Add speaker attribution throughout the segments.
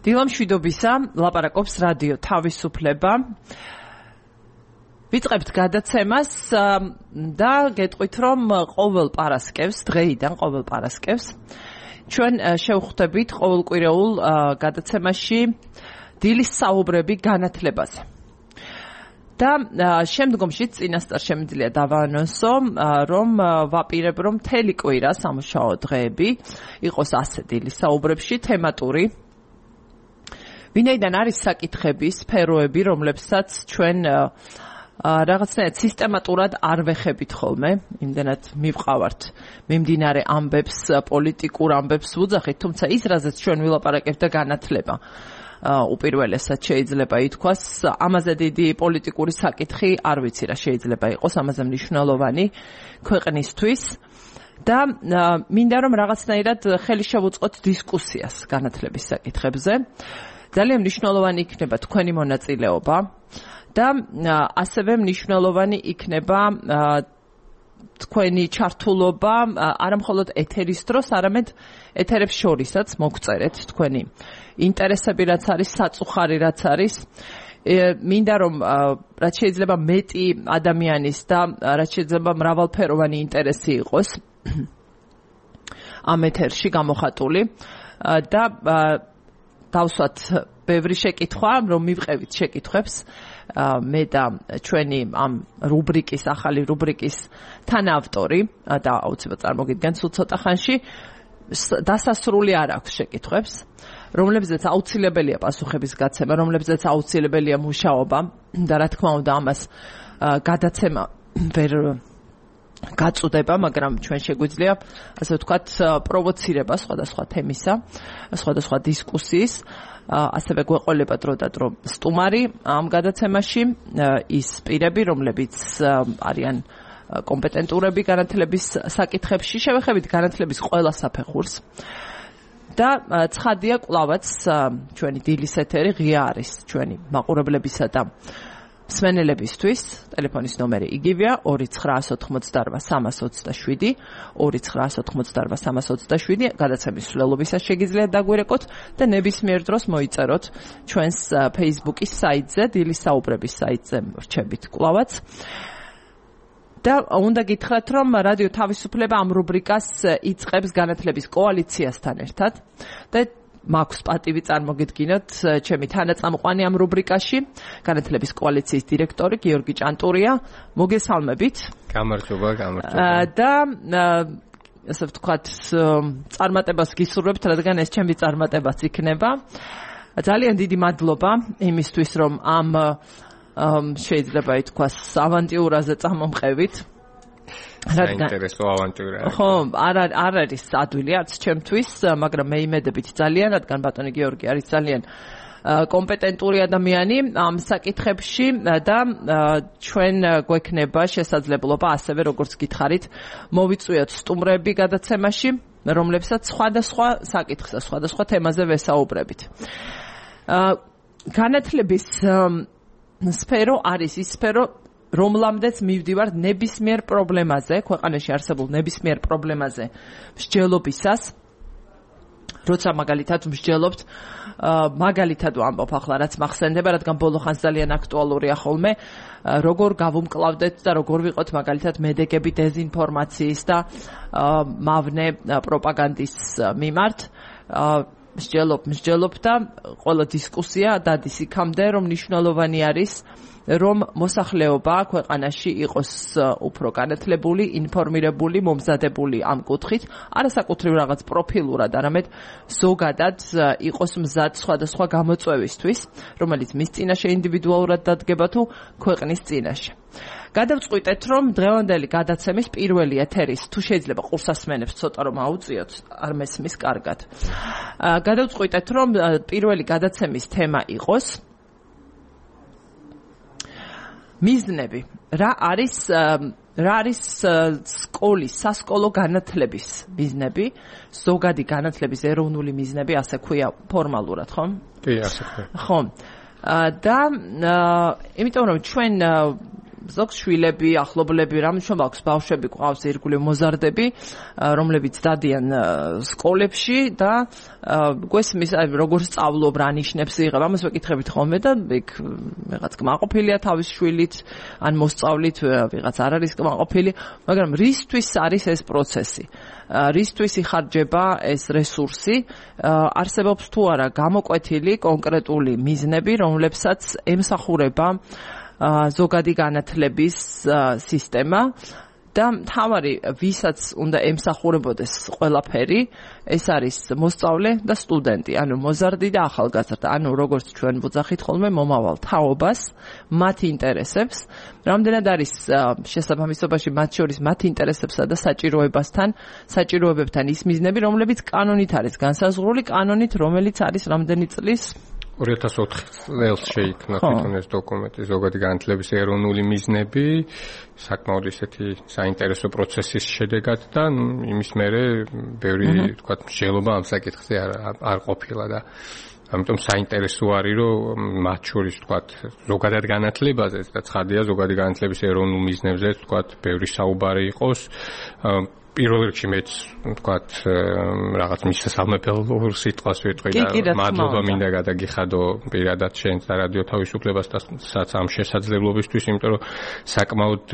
Speaker 1: დილა მშვიდობისა, ლაპარაკობს რადიო თავისუფლება. ვიწყებთ გადაცემას და გეტყვით, რომ ყოველ პარასკევს, დღეიდან ყოველ პარასკევს ჩვენ შევხვდებით ყოველკვირეულ გადაცემაში დილის საუბრები განათლებაზე. და შემდგომში წინასწარ შემიძლია დავაანონსო, რომ ვაპირებ, რომ მთელი კვირა სამუშაო დღეები იყოს ასე დილის საუბრებში თემატური. ვინაიდან არის საკითხები, სფეროები, რომლებსაც ჩვენ რაღაცნაირად სისტემატურად არ ვეხებით ხოლმე, იმდენად მივყავართ მიმდინარე ამბებს, პოლიტიკურ ამბებს ვუძახით, თუმცა ის, რაზეც ჩვენ ვილაპარაკებთ და განათლება უპირველესად შეიძლება ითქვას, ამაზე დიდი პოლიტიკური საკითხი არ ვიცი რა შეიძლება იყოს, ამაზე მნიშვნელოვანი ქვეყნისთვის და მინდა რომ რაღაცნაირად ხელი შევუწყოთ დისკუსიას განათლების საკითხებზე. ძალიან მნიშვნელოვანი იქნება თქვენი მონაწილეობა და ასევე მნიშვნელოვანი იქნება თქვენი ჩართულობა არა მხოლოდ ეთერის დროს, არამედ ეთერებს შორისაც მოგწერეთ თქვენი ინტერესები, რაც არის, საწუხარი, რაც არის. მინდა რომ რაც შეიძლება მეტი ადამიანის და რაც შეიძლება მრავალფეროვანი ინტერესი იყოს ამ ეთერში გამოხატული და დავსვათ ბევრი შეკითხვა, რომ მივყევით შეკითხვებს მე და ჩვენი ამ რუბრიკის, ახალი რუბრიკის თანაავტორი და აუცილებლად წარმოგიდგენთ სულ ცოტა ხანში, დასასრული არ აქვს შეკითხვებს, რომლებზეც აუცილებელია პასუხების გაცემა, რომლებზეც აუცილებელია მუშაობა და რა თქმა უნდა ამას გადაცემა ვერ გაწუდება, მაგრამ ჩვენ შეგვიძლია ასე ვთქვათ პროვოცირება სხვადასხვა თემისა, სხვადასხვა დისკუსიის, ასევე გვეყოლება დრო და დრო სტუმარი ამ გადაცემაში, ის პირები, რომლებიც არიან კომპეტენტურები განათლების საკითხებში, შევეხებით განათლების ყველა საფეხურს. და ცხადია კვლავაც ჩვენი დილის ეთერი ღია არის ჩვენი მაყურებლებისა და მსმენელებისთვის. ტელეფონის ნომერი იგივეა 2988327 2988327 გადაცემის მსვლელობისას შეგიძლიათ დაგვირეკოთ და ნებისმიერ დროს მოიწეროთ ჩვენს Facebook-ის საიტზე, დილის საუბრების საიტზე რჩებით კვლავაც. და უნდა გითხრათ, რომ რადიო თავისუფლება ამ რუბრიკას იწყებს განათლების კოალიციასთან ერთად და მაქვს პატივი წარმოგიდგინოთ ჩემი თანაწამყვანი ამ რუბრიკაში, განათლების კოალიციის დირექტორი გიორგი ჭანტურია. მოგესალმებით.
Speaker 2: გამარჯობა.
Speaker 1: და ასე ვთქვათ, წარმატებას გისურვებთ, რადგან ეს ჩემი წარმატებაც იქნება. ძალიან დიდი მადლობა იმისთვის, რომ ამ შეიძლება ითქვას ავანტიურაზე წამომყევით.
Speaker 2: საინტერესო ავანტიურაა.
Speaker 1: ხო, არ არის ადვილი არც ჩემთვის, მაგრამ მე იმედებით ძალიან, რადგან ბატონი გიორგი არის ძალიან კომპეტენტური ადამიანი ამ საკითხებში და ჩვენ გვექნება შესაძლებლობა ასევე როგორც გითხარით, მოვიწვიოთ სტუმრები გადაცემაში, რომლებსაც სხვადასხვა საკითხზე, სხვადასხვა თემაზე ვესაუბრებით. განათლების სფერო არის ის სფერო, რომლამდეც მივდივარ ნებისმიერ პრობლემაზე, ქვეყანაში არსებულ ნებისმიერ პრობლემაზე მსჯელობისას, როცა მაგალითად მსჯელობთ, მაგალითად ვამბობ ახლა, რაც მახსენდება, რადგან ბოლო ხანს ძალიან აქტუალურია ხოლმე, როგორ გავუმკლავდეთ და როგორ ვიყოთ მაგალითად მედეგები დეზინფორმაციის და მავნე პროპაგანდის მიმართ. მსჯელობ და ყველა დისკუსია დადის იქამდე, რომ მნიშვნელოვანი არის, რომ მოსახლეობა ქვეყანაში იყოს უფრო განათლებული, ინფორმირებული, მომზადებული ამ კუთხით, არასაკუთრივ რაღაც პროფილურად, არამედ ზოგადად იყოს მზად სხვადასხვა გამოწვევისთვის, რომელიც მის წინაშე ინდივიდუალურად დადგება თუ ქვეყნის წინაშე. გადავწყვიტეთ, რომ დღევანდელი გადაცემის პირველი ეთერის, თუ შეიძლება ყურსასმენებს ცოტა რომ აუწიოთ, არ მესმის კარგად. გადავწყვიტეთ, რომ პირველი გადაცემის თემა იყოს მიზნები. რა არის სკოლის, სასკოლო განათლების მიზნები, ზოგადი განათლების ეროვნული მიზნები, ასე ქვია ფორმალურად, ხო?
Speaker 2: კი, ასე ქვია.
Speaker 1: ხო. და იმიტომ რომ ჩვენ ზოგ შვილები, ახლობლები, რამჩვენა აქვს ბავშვები, ყავს ირგვლივ მოზარდები, რომლებიც დადიან სკოლებში და გვესმის როგორ სწავლობ, რა ნიშნებს იღებ, ამას ვეკითხებით ხოლმე და იქ ვიღაც კმაყოფილია თავის შვილით, ან მოსწავლით, ვიღაც არ არის კმაყოფილი, მაგრამ რისთვის არის ეს პროცესი? რისთვის იხარჯება ეს რესურსი? არსებობს თუ არა გამოკვეთილი კონკრეტული მიზნები, რომლებსაც ემსახურება ზოგადი განათლების სისტემა და მთავარი ვისაც უნდა ემსახურებოდეს ყველაფერი, ეს არის მოსწავლე და სტუდენტი, ანუ მოზარდი და ახალგაზრდა, ანუ როგორც ჩვენ ვუძახით ხოლმე მომავალ თაობას, მათ ინტერესებს, რამდენად არის შესაბამისობაში მათ შორის მათ ინტერესებსა და საჭიროებებთან ის მიზნები, რომლებიც კანონით არის განსაზღვრული, კანონით, რომელიც არის რამდენი წლის
Speaker 2: 2004 წელს შეიქმნა თვითონ ეს დოკუმენტი ზოგადი განათლების ეროვნული მიზნები საკმაოდ ისეთი საინტერესო პროცესის შედეგად და იმის მერე ბევრი თქვა მსჯელობა ამ საკითხზე არ ყოფილა და ამიტომ საინტერესო არის რომ მათ შორის თქვა ზოგადად განათლებაზეც და ცხადია ზოგადი განათლების ეროვნულ მიზნებზეც თქვა ბევრი საუბარი იყოს პირველ რიგში მეც ვთქვათ რაღაც მისასალმებელ სიტყვას ვიტყვი და მადლობა მინდა გადაგიხადო პირადად შენს და რადიო თავისუფლებასაც ამ შესაძლებლობისთვის, იმიტომ რომ საკმაოდ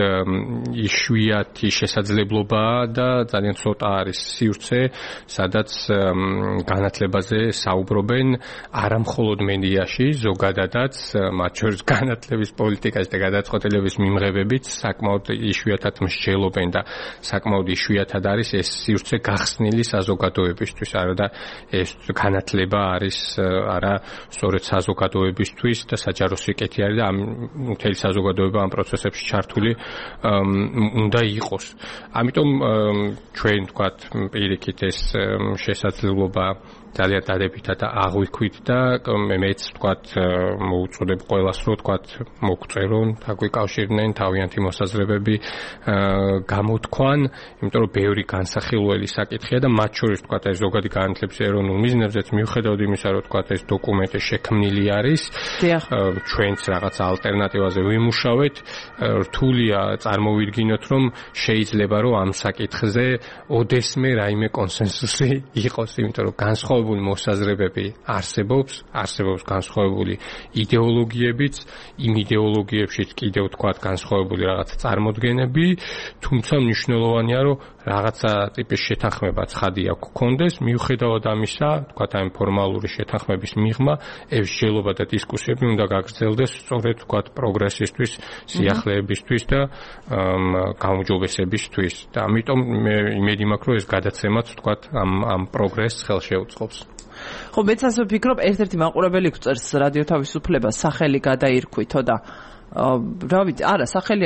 Speaker 2: იშვიათი შესაძლებლობაა და ძალიან ცოტა არის სივრცე, სადაც განათლებაზე საუბრობენ არა მხოლოდ მედიაში, ზოგადადაც, მათ შორის განათლების პოლიტიკაში და გადაწყვეტილების მიღებებით საკმაოდ იშვიათად მსჯელობენ და საკმაოდ იშვიათად არის ეს სივრცე გახსნილი საზოგადოებისთვის, არა და ეს განათლება არის არა სწორედ საზოგადოებისთვის და საჯარო სიკეთე არის და ამ მთელი საზოგადოება ამ პროცესებში ჩართული უნდა იყოს. ამიტომ ჩვენ ვთქვათ პირიქით ეს შესაძლებლობა ძალიან დადებითად აღვიქვით და მეც ვთქვათ მოუწოდებ ყველას რომ ვთქვათ მოგწერონ, დაგვიკავშირდნენ, თავიანთი მოსაზრებები გამოთქვან, იმიტომ რომ ბევრი განსახილველი საკითხია და მათ შორის ვთქვათ ეს ზოგადი განათლების ეროვნულ მიზნებზეც მიუხედავად იმისა რომ ვთქვათ ეს დოკუმენტი შექმნილი არის, ჩვენც რაღაც ალტერნატივაზე ვიმუშავეთ, რთულია წარმოვიდგინოთ რომ შეიძლება რომ ამ საკითხზე ოდესმე რაიმე კონსენსუსი იყოს, იმიტომ რომ განსხვავებული მოსაზრებები არსებობს განსხვავებული იდეოლოგიებიც, იმ იდეოლოგიებშიც კიდევ ვთქვათ განსხვავებული რაღაც წარმოდგენები, თუმცა მნიშვნელოვანია რომ რაღაცა ტიპის შეთანხმება ცხადია გქონდეს, მიუხედავად ამისა, ვთქვათ ამ ფორმალური შეთანხმების მიღმა, ევსჯელობა და დისკუსიები უნდა გაგრძელდეს სწორედ ვთქვათ პროგრესისთვის, სიახლეებისთვის და გაუმჯობესებისთვის. და ამიტომ მე იმედი მაქვს, რომ ეს გადაცემაც ვთქვათ ამ პროგრესს ხელშეუწყობს.
Speaker 1: ხო, მეც ასე ვფიქრობ, ერთ-ერთი მაყურებელი გვწერს რადიო თავისუფლებას სახელი გადაირქვითო და რა ვიცი, არა, სახელი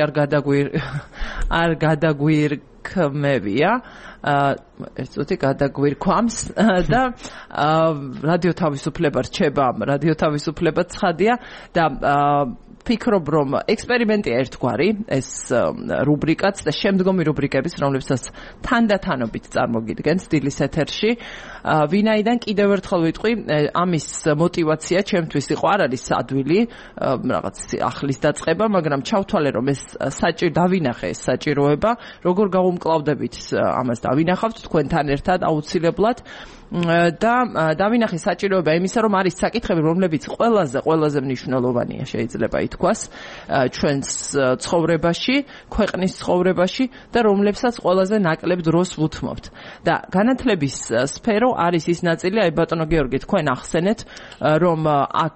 Speaker 1: არ გადაგვირქმევია, ერთწუთი გადაგვირქვამს და რადიო თავისუფლება რჩება, რადიო თავისუფლება ცხადია და ფიქრობ, რომ ექსპერიმენტია ერთგვარი ეს რუბრიკაც და შემდგომი რუბრიკების, რომლებსაც თანდათანობით წარმოგიდგენთ დილის ეთერში. ვინაიდან კიდევ ერთხელ ვიტყვი, ამის мотиваცია ჩემთვის იყო არ არის ადვილი, რაღაც ახლის დაწყება, მაგრამ ჩავთვალე, რომ ეს დავინახე ეს საჭიროება, როგორ გავუმკლავდებით ამას დავინახავთ თქვენთან ერთად აუცილებლად. და დავინახე საჭიროება იმისა, რომ არის საკითხები, რომლებიც ყველაზე მნიშვნელოვანია, შეიძლება ითქვას, ჩვენს ცხოვრებაში, ქვეყნის ცხოვრებაში და რომლებსაც ყველაზე ნაკლებ დროს ვუთმობთ. და განათლების სფერო არის ის ნაწილი, აი ბატონო გიორგი, თქვენ ახსენეთ, რომ აქ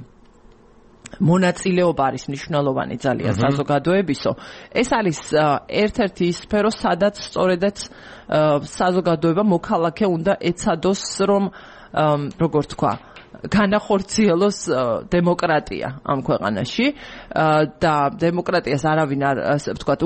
Speaker 1: მონაწილეობა არის მნიშვნელოვანი ძალიან საზოგადოებისო. ეს არის ერთ-ერთი ის სფერო, სადაც სწორედაც საზოგადოება მოქალაქე უნდა ეცადოს, რომ როგორ თქვა, განახორციელოს დემოკრატია ამ ქვეყანაში და დემოკრატიას არავინ არ ვთქვათ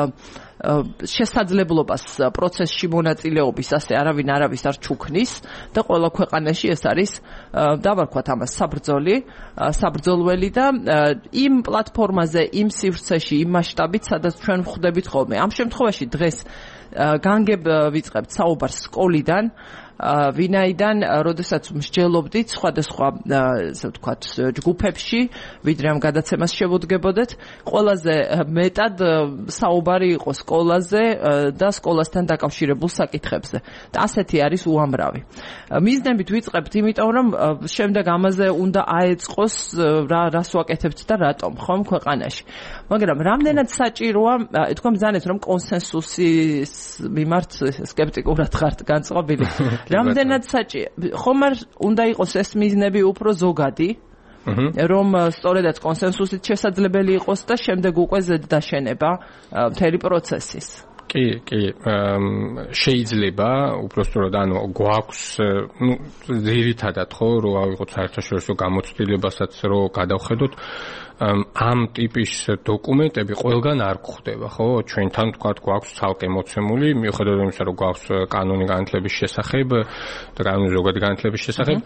Speaker 1: შესაძლებლობას პროცესში მონაწილეობის ასე არავინ არავის არ ჩუქნის და ყველა ქვეყანაში ეს არის დავარქვათ ამას საბრძოლველი და იმ პლატფორმაზე, იმ სივრცეში, იმ მასშტაბით, სადაც ჩვენ ვხვდებით ხოლმე. ამ შემთხვევაში დღეს განგებ ვიწყებთ საუბარს სკოლიდან, ვინაიდან როდესაც მსჯელობდით სხვადასხვა ესე ვთქვათ ჯგუფებში, ვიდრე ამ გადაცემას შევუდგებოდეთ, ყველაზე მეტად საუბარი იყო სკოლაზე და სკოლასთან დაკავშირებულ საკითხებზე. და ასეთი არის უამრავი. მიზნებით ვიწყებთ, იმიტომ რომ შემდეგ ამაზე უნდა აეწყოს რას ვაკეთებთ და რატომ, ხომ ქვეყანაში. მაგრამ რამდენად საჭიროა, თქვენ ბრძანეთ რომ კონსენსუსის მიმართ სკეპტიკურად ხართ განწყობილი. რამდენად ხომ არ უნდა იყოს ეს მიზნები უფრო ზოგადი, რომ სწორედაც კონსენსუსით შესაძლებელი იყოს და შემდეგ უკვე ზედდაშენება მთელი პროცესის.
Speaker 2: კი, შეიძლება უпростоროდ გვაქვს, ძირითადად ხო, რომ ავიღოთ საერთაშორისო გამოცდილებასაც რომ გადავხედოთ, ამ ტიპის დოკუმენტები ყველგან არ გვხვდება, ხო? ჩვენთან თქვათ გვაქვს ცალკე მოცემული, მიუხედავად იმისა, რომ გვაქვს კანონი განათლების შესახებ და კანონი ზოგადი განათლების შესახებ,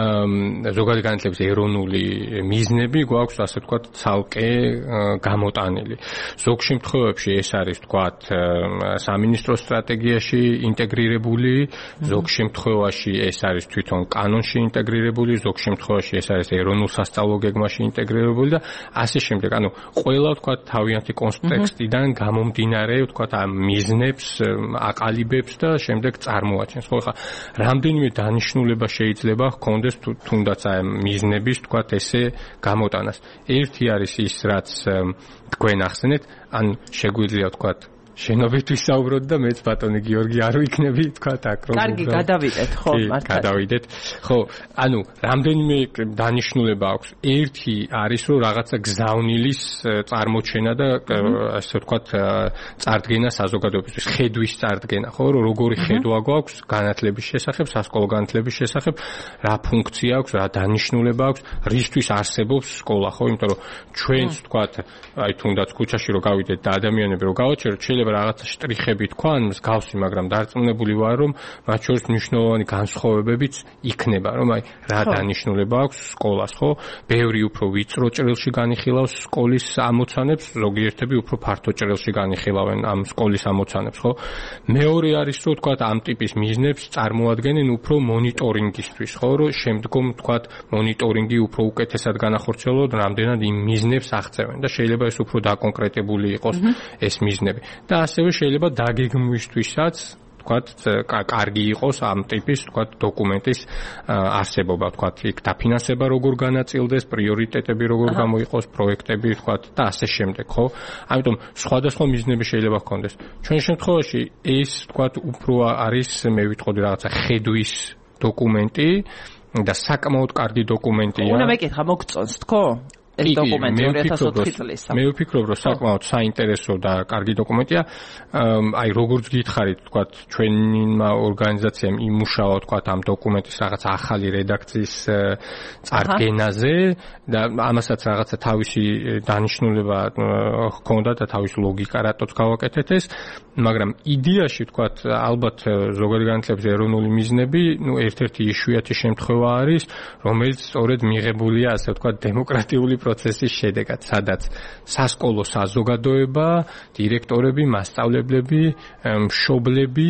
Speaker 2: ზოგადი განათლების ეროვნული მიზნები გვაქვს, ასე ვთქვათ, ცალკე გამოტანილი. ზოგ შემთხვევებში ეს არის, ვთქვათ, სამინისტროს სტრატეგიაში ინტეგრირებული, ზოგ შემთხვევაში ეს არის თვითონ კანონში ინტეგრირებული, ზოგ შემთხვევაში ეს არის ეროვნულ სასწავლო გეგმაში ინტეგრირებული და ასე შემდეგ, ყველა ვთქვათ თავიანთი კონტექსტიდან გამომდინარე, ვთქვათ ამ მიზნებს აყალიბებს და შემდეგ წარმოაჩენს. ხო, ხა რამდენიმე დანიშნულება შეიძლება ჰქონდეს თუნდაც ამ მიზნების, ვთქვათ, ესე გამოტანას. ერთი არის ის, რაც თქვენ ახსენეთ, ან შეგვიძლია ვთქვათ შენობით ვისაუბროთ და მეც ბატონი გიორგი არ ვიქნები, თქვათ აქ რომ.
Speaker 1: კარგი, გადავიდეთ, ხო, მართლა.
Speaker 2: გადავიდეთ. ხო, რამდენიმე დანიშნულება აქვს. ერთი არის, რომ რაღაცა გზავნილის წარმოჩენა და ასე ვთქვათ, წარდგენა საზოგადოებისთვის, ხედვის წარდგენა, ხო, რომ როგორი ხედვა გვაქვს განათლების შესახებ, სასკოლო განათლების შესახებ, რა ფუნქცია აქვს, რა დანიშნულება აქვს, რისთვის არსებობს სკოლა, ხო, იმიტომ რომ ჩვენც ვთქვათ, აი თუნდაც ქუჩაში რომ გავიდეთ და ადამიანები რომ გავაჩეროთ, შეიძლება რაღაცა შტრიხები თქვან, მსგავსი, მაგრამ დარწმუნებული ვარ, რომ მათ შორის მნიშვნელოვანი განსხვავებებიც იქნება, რომ აი რა დანიშნულება აქვს სკოლას, ხო? ბევრი უფრო ვიწრო ჭრილში განიხილავს სკოლის ამოცანებს, ზოგიერთები უფრო ფართო ჭრილში განიხილავენ ამ სკოლის ამოცანებს, ხო? მეორე არის, რომ თქვათ, ამ ტიპის მიზნებს წარმოადგენენ უფრო მონიტორინგისთვის, ხო? რომ შემდგომ თქვათ, მონიტორინგი უფრო უკეთესად განახორციელოთ, რამდენად იმ მიზნებს აღწევენ და შეიძლება ეს უფრო დაკონკრეტებული იყოს ეს მიზნები. და ასევე შეიძლება დაგეგმვისთვისაც თქვათ, კარგი იყოს ამ ტიპის, თქვათ, დოკუმენტის არსებობა, თქვათ, იქ დაფინანსება როგორ განაწილდეს, პრიორიტეტები როგორ გამოიყოს, პროექტები, თქვათ, და ასე შემდეგ, ხო? ამიტომ სხვადასხვა მიზნები შეიძლება ჰქონდეს. ჩვენ შემთხვევაში ეს, თქვათ, უფრო არის, მე ვიტყოდი, რაღაცა ხედვის დოკუმენტი და საკმაოდ კარგი დოკუმენტია.
Speaker 1: უნდა მეკითხა, მოგწონს, თქო? ეს დოკუმენტი 2004 წლისა.
Speaker 2: მე ვფიქრობ, რომ საკმაოდ საინტერესო და კარგი დოკუმენტია. აი როგორც გითხარით, თქვათ, ჩვენმა ორგანიზაციამ იმუშავა, თქვათ, ამ დოკუმენტის რაღაც ახალი რედაქციის წარდგენაზე და ამასაც რაღაცა თავისი დანიშნულება ჰქონდა და თავისი ლოგიკა რატოც გავაკეთეთ ეს, მაგრამ იდეაში, თქვათ, ალბათ ზოგადი განათლების ეროვნული მიზნები, ერთ-ერთი იშვიათი შემთხვევა არის, რომელიც სწორედ მიღებულია, ასე ვთქვათ, დემოკრატიული პროცესის შედეგად, სადაც სასკოლო საზოგადოება, დირექტორები, მასწავლებლები, მშობლები,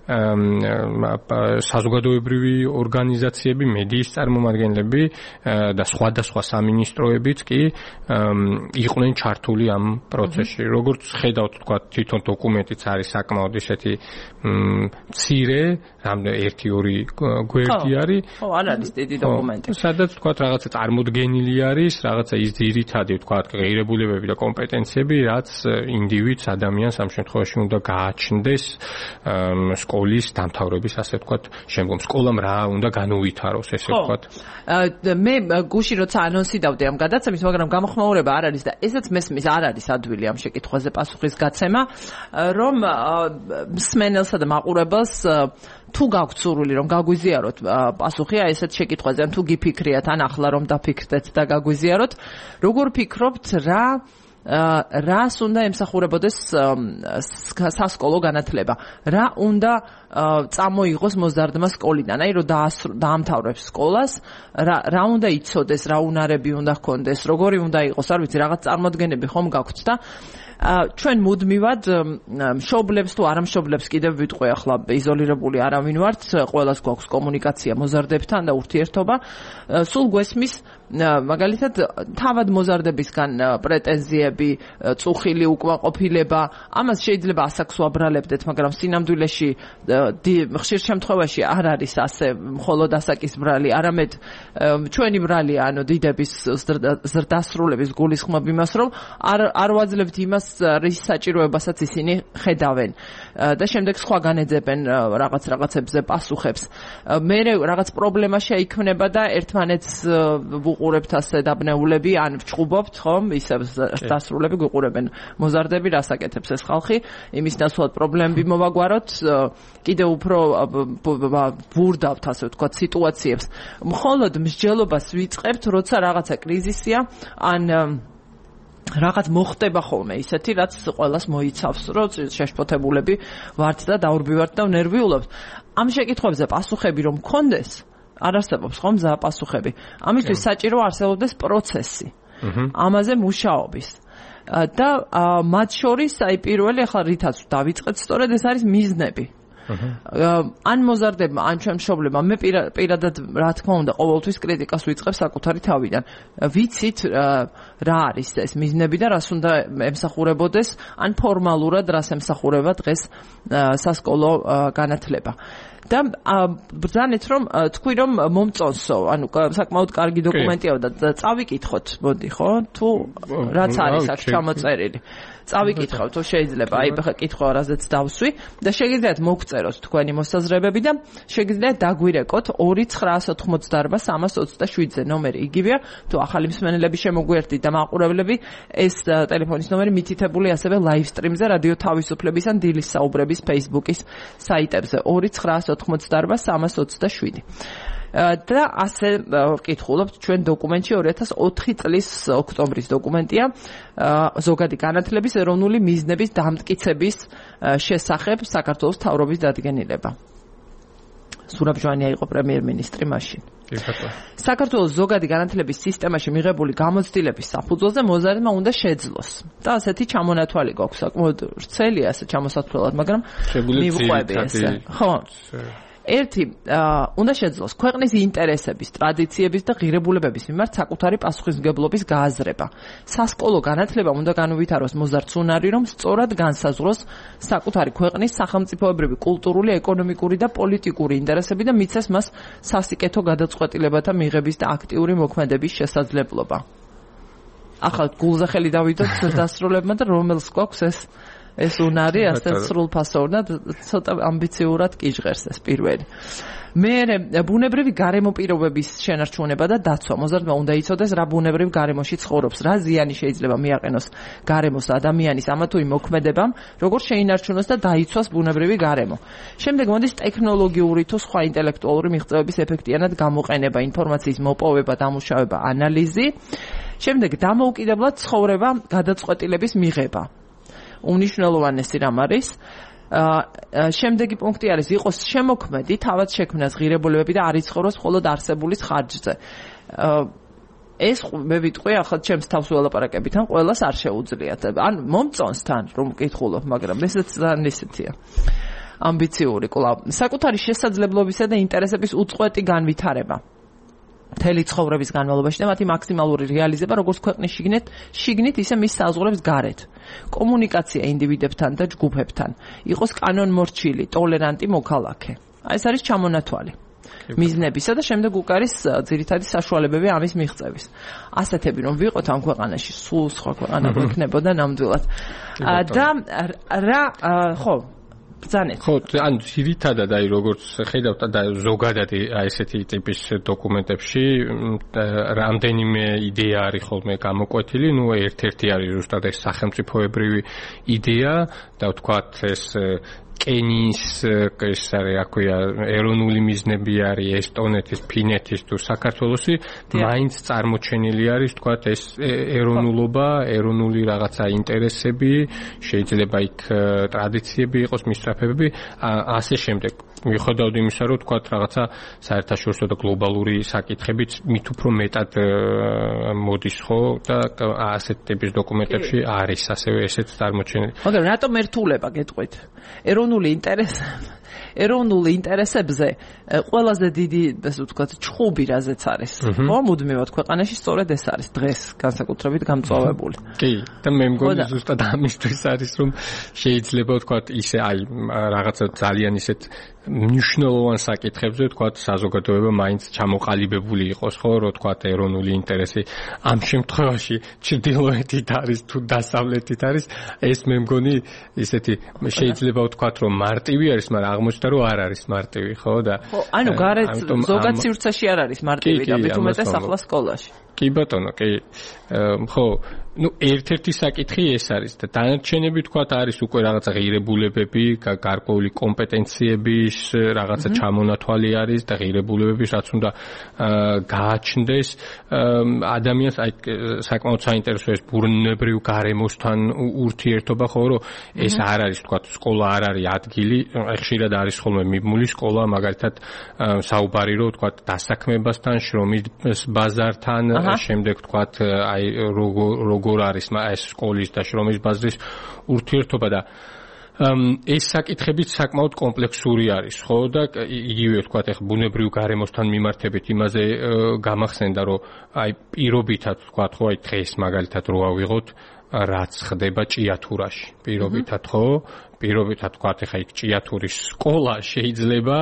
Speaker 2: საზოგადოებრივი ორგანიზაციები, მედიის წარმომადგენლები და სხვადასხვა სამინისტროებიც კი იყვნენ ჩართული ამ პროცესში. როგორც ხედავთ, თქვა, თვითონ დოკუმენტიც არის საკმაოდ ისეთი მცირე, რამდენი 1-2 გვერდი არის.
Speaker 1: ხო, არ არის დიდი დოკუმენტი.
Speaker 2: სადაც თქვა, რაღაცა წარმოდგენილი არის, რაღაცა ის ძირითადი, თქვა, ღირებულებები და კომპეტენციები, რაც ინდივიდს, ადამიანს ამ შემთხვევაში უნდა გააჩნდეს სკოლის დამთავრების, ასე ვთქვათ, შემდგომ სკოლამ რა უნდა განუვითაროს, ესე ვთქვათ.
Speaker 1: მე გუში როცა ანონსი დავდი ამ გადაცემის, მაგრამ გამოხმაურება არ არის და ესაც მესმის არ არის ადვილი ამ შეკითხვაზე პასუხის გაცემა, რომ მსმენელსა და მაყურებელს თუ გაქვთ სურვილი რომ გაგვიზიაროთ პასუხი აი ესეთ შეკითხვაზე, ან თუ გიფიქრიათ, ან ახლა რომ დაფიქრდეთ და გაგვიზიაროთ, როგორ ფიქრობთ, რა რას უნდა ემსახურებოდეს სასკოლო განათლება, რა უნდა წამოიღოს მოზარდმა სკოლიდან, აი რომ დაამთავრებს სკოლას, რა უნდა იცოდეს, რა უნარები უნდა ჰქონდეს, როგორი უნდა იყოს, არ ვიცი, რაღაც წარმოდგენები ხომ გაქვთ და ჩვენ მუდმივად მშობლებს თუ არამშობლებს კიდევ ვიტყვი ახლა იზოლირებული არავინ ვართ, ყველას გვაქვს კომუნიკაცია მოზარდებთან და ურთიერთობა, სულ გვესმის მაგალითად თავად მოზარდებისგან პრეტენზიები, წუხილი უკმაყოფილება, ამას შეიძლება ასაკს ვაბრალებდეთ, მაგრამ სინამდვილეში ხშირ შემთხვევაში არ არის ასე მხოლოდ ასაკის ბრალი, არამედ ჩვენი ბრალია, ანუ დიდების ზრდასრულების გულისხმობ იმას, რომ არ ვაძლევთ იმას, რის საჭიროებასაც ისინი ხედავენ და შემდეგ სხვა განეძებენ რაღაცებზე პასუხებს. მე რაღაც პრობლემა შეიქმნება და ერთმანეთს ვუყურებთ ასე დაბნეულები, ან ვჭუბობთ, ხომ, ისე დასრულები გვიყურებენ. მოზარდები რას აკეთებს ეს ხალხი? იმის ნაცვლად პრობლემები მოვაგვაროთ, კიდევ უფრო ვურდავთ, ასე ვთქვათ, სიტუაციებს. მხოლოდ მსჯელობას ვიწყებთ, როცა რაღაცა კრიზისია, ან რაღაც მოხდება ხოლმე ისეთი, რაც ყველას მოიცავს, რომ შეშფოთებულები ვართ და დაურბივართ და ნერვიულობთ. ამ შეკითხვებზე პასუხები რომ მქონდეს, არ არსებობს ხომ პასუხები. ამისთვის საჭირო არსებობდეს პროცესი. ამაზე მუშაობის. და მათ შორის აი პირველი ახლა რითაც დავიწყეთ, სწორედ ეს არის მიზნები. ან მოზარდებმა, ან ჩვენ მშობლებმა, მე პირადად რა თქმა უნდა ყოველთვის კრიტიკას ვიწყებ საკუთარი თავიდან. ვიცით რა არის ეს მიზნები და რას უნდა ემსახურებოდეს, ან ფორმალურად რას ემსახურება დღეს სასკოლო განათლება. და ბრძანეთ რომ თქვი რომ მომწონსო, ანუ საკმაოდ კარგი დოკუმენტია და წავიკითხოთ, მოდი ხო? თუ რაც არის აქ ჩამოწერილი. წავიკითხავთ, თუ შეიძლება, აი კითხვა რაზეც დავსვი და შეგიძლიათ მოგწეროთ თქვენი მოსაზრებები და შეგიძლიათ დაგვირეკოთ 2988327-ზე ნომერი იგივეა, თუ ახალი მსმენელები შემოგვიერთდით და მაყურებლები, ეს ტელეფონის ნომერი მითითებული ასევე live stream-ზე რადიო თავისუფლების ან დილის საუბრების Facebook-ის საიტებზე 2988327. და ასე ვკითხულობთ ჩვენ დოკუმენტში 2004 წლის ოქტომბრის დოკუმენტია ზოგადი განათლების ეროვნული მიზნების დამტკიცების შესახებ საქართველოს მთავრობის დადგენილება. სურაბ-ჟვანია იყო პრემიერ-მინისტრი მაშინ. საქართველოს ზოგადი განათლების სისტემაში მიღებული გამოცდილების საფუძველზე მოზარდმა უნდა შეძლოს. და ასეთი ჩამონათვალი გვაქვს, საკმაოდ ვრცელია ასე ჩამოსათვლელად, მაგრამ მივყვები ესე. ხო. ერთი უნდა შეძლოს ქვეყნის ინტერესების, ტრადიციების და ღირებულებების მიმართ საკუთარი პასუხისმგებლობის გააზრება. სასკოლო განათლება უნდა განუვითაროს მოზარდს უნარი, რომ სწორად განსაზღვროს საკუთარი ქვეყნის სახელმწიფოებრივი, კულტურული, ეკონომიკური და პოლიტიკური ინტერესები და მიცეს მას სასიკეთო გადაწყვეტილებათა მიღების და აქტიური მოქმედების შესაძლებლობა. ახლა გულზე ხელი დავიდოთ დასრულებმა და რომელს გვაქვს ეს უნარი ასე სრულფასოვნად ცოტა ამბიციურად კიჟღერს ეს პირველი. მერე ბუნებრივი გარემო პირობების შენარჩუნება და დაცვა. მოზარდმა უნდა იცოდეს რა ბუნებრივ გარემოში ცხოვრობს, რა ზიანი შეიძლება მიაყენოს გარემოს ადამიანის ამა თუ იმ მოქმედებამ, როგორ შეინარჩუნოს და დაიცვას ბუნებრივი გარემო. შემდეგ მოდის ტექნოლოგიური თუ სხვა ინტელექტუალური მიღწევების ეფექტიანად გამოყენება, ინფორმაციის მოპოვება, დამუშავება, ანალიზი. შემდეგ დამოუკიდებლად ცხოვრება, გადაწყვეტილების მიღება. უმნიშვნელოვანესი რამ არის. შემდეგი პუნქტი არის იყოს შემოქმედი, თავად შექმნას ღირებულებები და არ იცხოვროს მხოლოდ არსებულის ხარჯზე. ეს მე ვიტყვი ახლა ჩემს თავს ველაპარაკებიდან ყველას არ შეუძლიათ. ან მომწონს თან რომ მკითხულობ, მაგრამ ესეც ძალიან ისეთია. ამბიციური კვლავ. საკუთარი შესაძლებლობისა და ინტერესების უწყვეტი განვითარება. მთელი ცხოვრების განმავლობაში და მათი მაქსიმალური რეალიზება როგორც ქვეყნის შიგნით, ისე მის საზღვრებს გარეთ. კომუნიკაცია ინდივიდებთან და ჯგუფებთან. იყოს კანონმორჩილი, ტოლერანტი მოქალაქე. აი ეს არის ჩამონათვალი. მიზნებისა და შემდეგ უკ არის ძირითადი საშუალებები ამის მიღწევის. ასეთები რომ ვიყოთ ამ ქვეყანაში, სულ სხვა ქვეყანა გვექნებოდა ნამდვილად. და რა ხო ბრძანეთ.
Speaker 2: ხო, ან ძირითადად აი როგორც ხედავთ და ზოგადად აი ესეთი ტიპის დოკუმენტებში რამდენიმე იდეა არის ხოლმე გამოკვეთილი, ნუ ერთ-ერთი არის ზუსტად ეს სახელმწიფოებრივი იდეა და ვთქვათ ეს კენიის ეს არის აქვია ეროვნული მიზნები არის ესტონეთის, ფინეთის თუ საქართველოსი მაინც წარმოჩენილი არის თქვათ ეს ეროვნულობა, ეროვნული რაღაცა ინტერესები, შეიძლება იქ ტრადიციები იყოს, მისწრაფებები, ასე შემდეგ. მიუხედავად იმისა, რომ თქვათ რაღაცა საერთაშორისო და გლობალური საკითხებიც მით უფრო მეტად მოდის ხო და ასეთ ტიპის დოკუმენტებში არის ასევე ესეც წარმოჩენილი.
Speaker 1: მაგრამ რატომ ერთულება გეტყვით? ეროვნული ინტერესებზე ყველაზე დიდი, ასე ვთქვათ, ჩხუბი რაზეც არის. ხო, მუდმივად ქვეყანაში სწორედ ეს არის დღეს განსაკუთრებით გამწვავებული.
Speaker 2: კი, და მე მგონი ზუსტად ამისთვის არის, რომ შეიძლება ვთქვათ ისე აი რაღაცა ძალიან ისეთ მნიშვნელოვან საკითხებზე ვთქვათ საზოგადოება მაინც ჩამოყალიბებული იყოს, ხო, რომ ვთქვათ ეროვნული ინტერესი ამ შემთხვევაში ჩრდილოეთით არის თუ დასავლეთით არის, ეს მე მგონი ისეთი შეიძლება ვთქვათ რომ მარტივი არის, მაგრამ აღმოჩნდა რომ არ არის მარტივი, ხო და
Speaker 1: ხო, ანუ გარეთ ზოგად სივრცეში არ არის მარტივი და მით უმეტეს ახლა სკოლაში.
Speaker 2: კი ბატონო, კი. ხო, ну ერთ-ერთი საკითხი ეს არის და დანარჩენები თქვათ არის უკვე რაღაცა ღირებულებები, გარკვეული კომპეტენციების რაღაცა ჩამონათვალი არის და ღირებულებების რაც უნდა გააჩნდეს ადამიანს აი საკმაოდ საინტერესო ეს ბუნებრივ გარემოსთან ურთიერთობა ხო რომ ეს არ არის თქვათ სკოლა არ არის ადგილი, ხშირად არის ხოლმე მიბმული სკოლა მაგალითად საუბარი რომ თქვათ დასაქმებასთან, შრომის ბაზართან, შემდეგ თქვათ აი როგორ არის ეს სკოლის და შრომის ბაზრის ურთიერთობა და ეს საკითხებიც საკმაოდ კომპლექსური არის, ხო და იგივე ვთქვათ, ეხლა ბუნებრივ გარემოსთან მიმართებით იმაზე გამახსენდა, რომ აი პირობითად ვთქვათ, ხო, აი დღეს მაგალითად რო ავიღოთ, რაც ხდება ჭიათურაში. პირობითად, ხო? პირობითად ვთქვათ, ეხლა იქ ჭიათურის სკოლა შეიძლება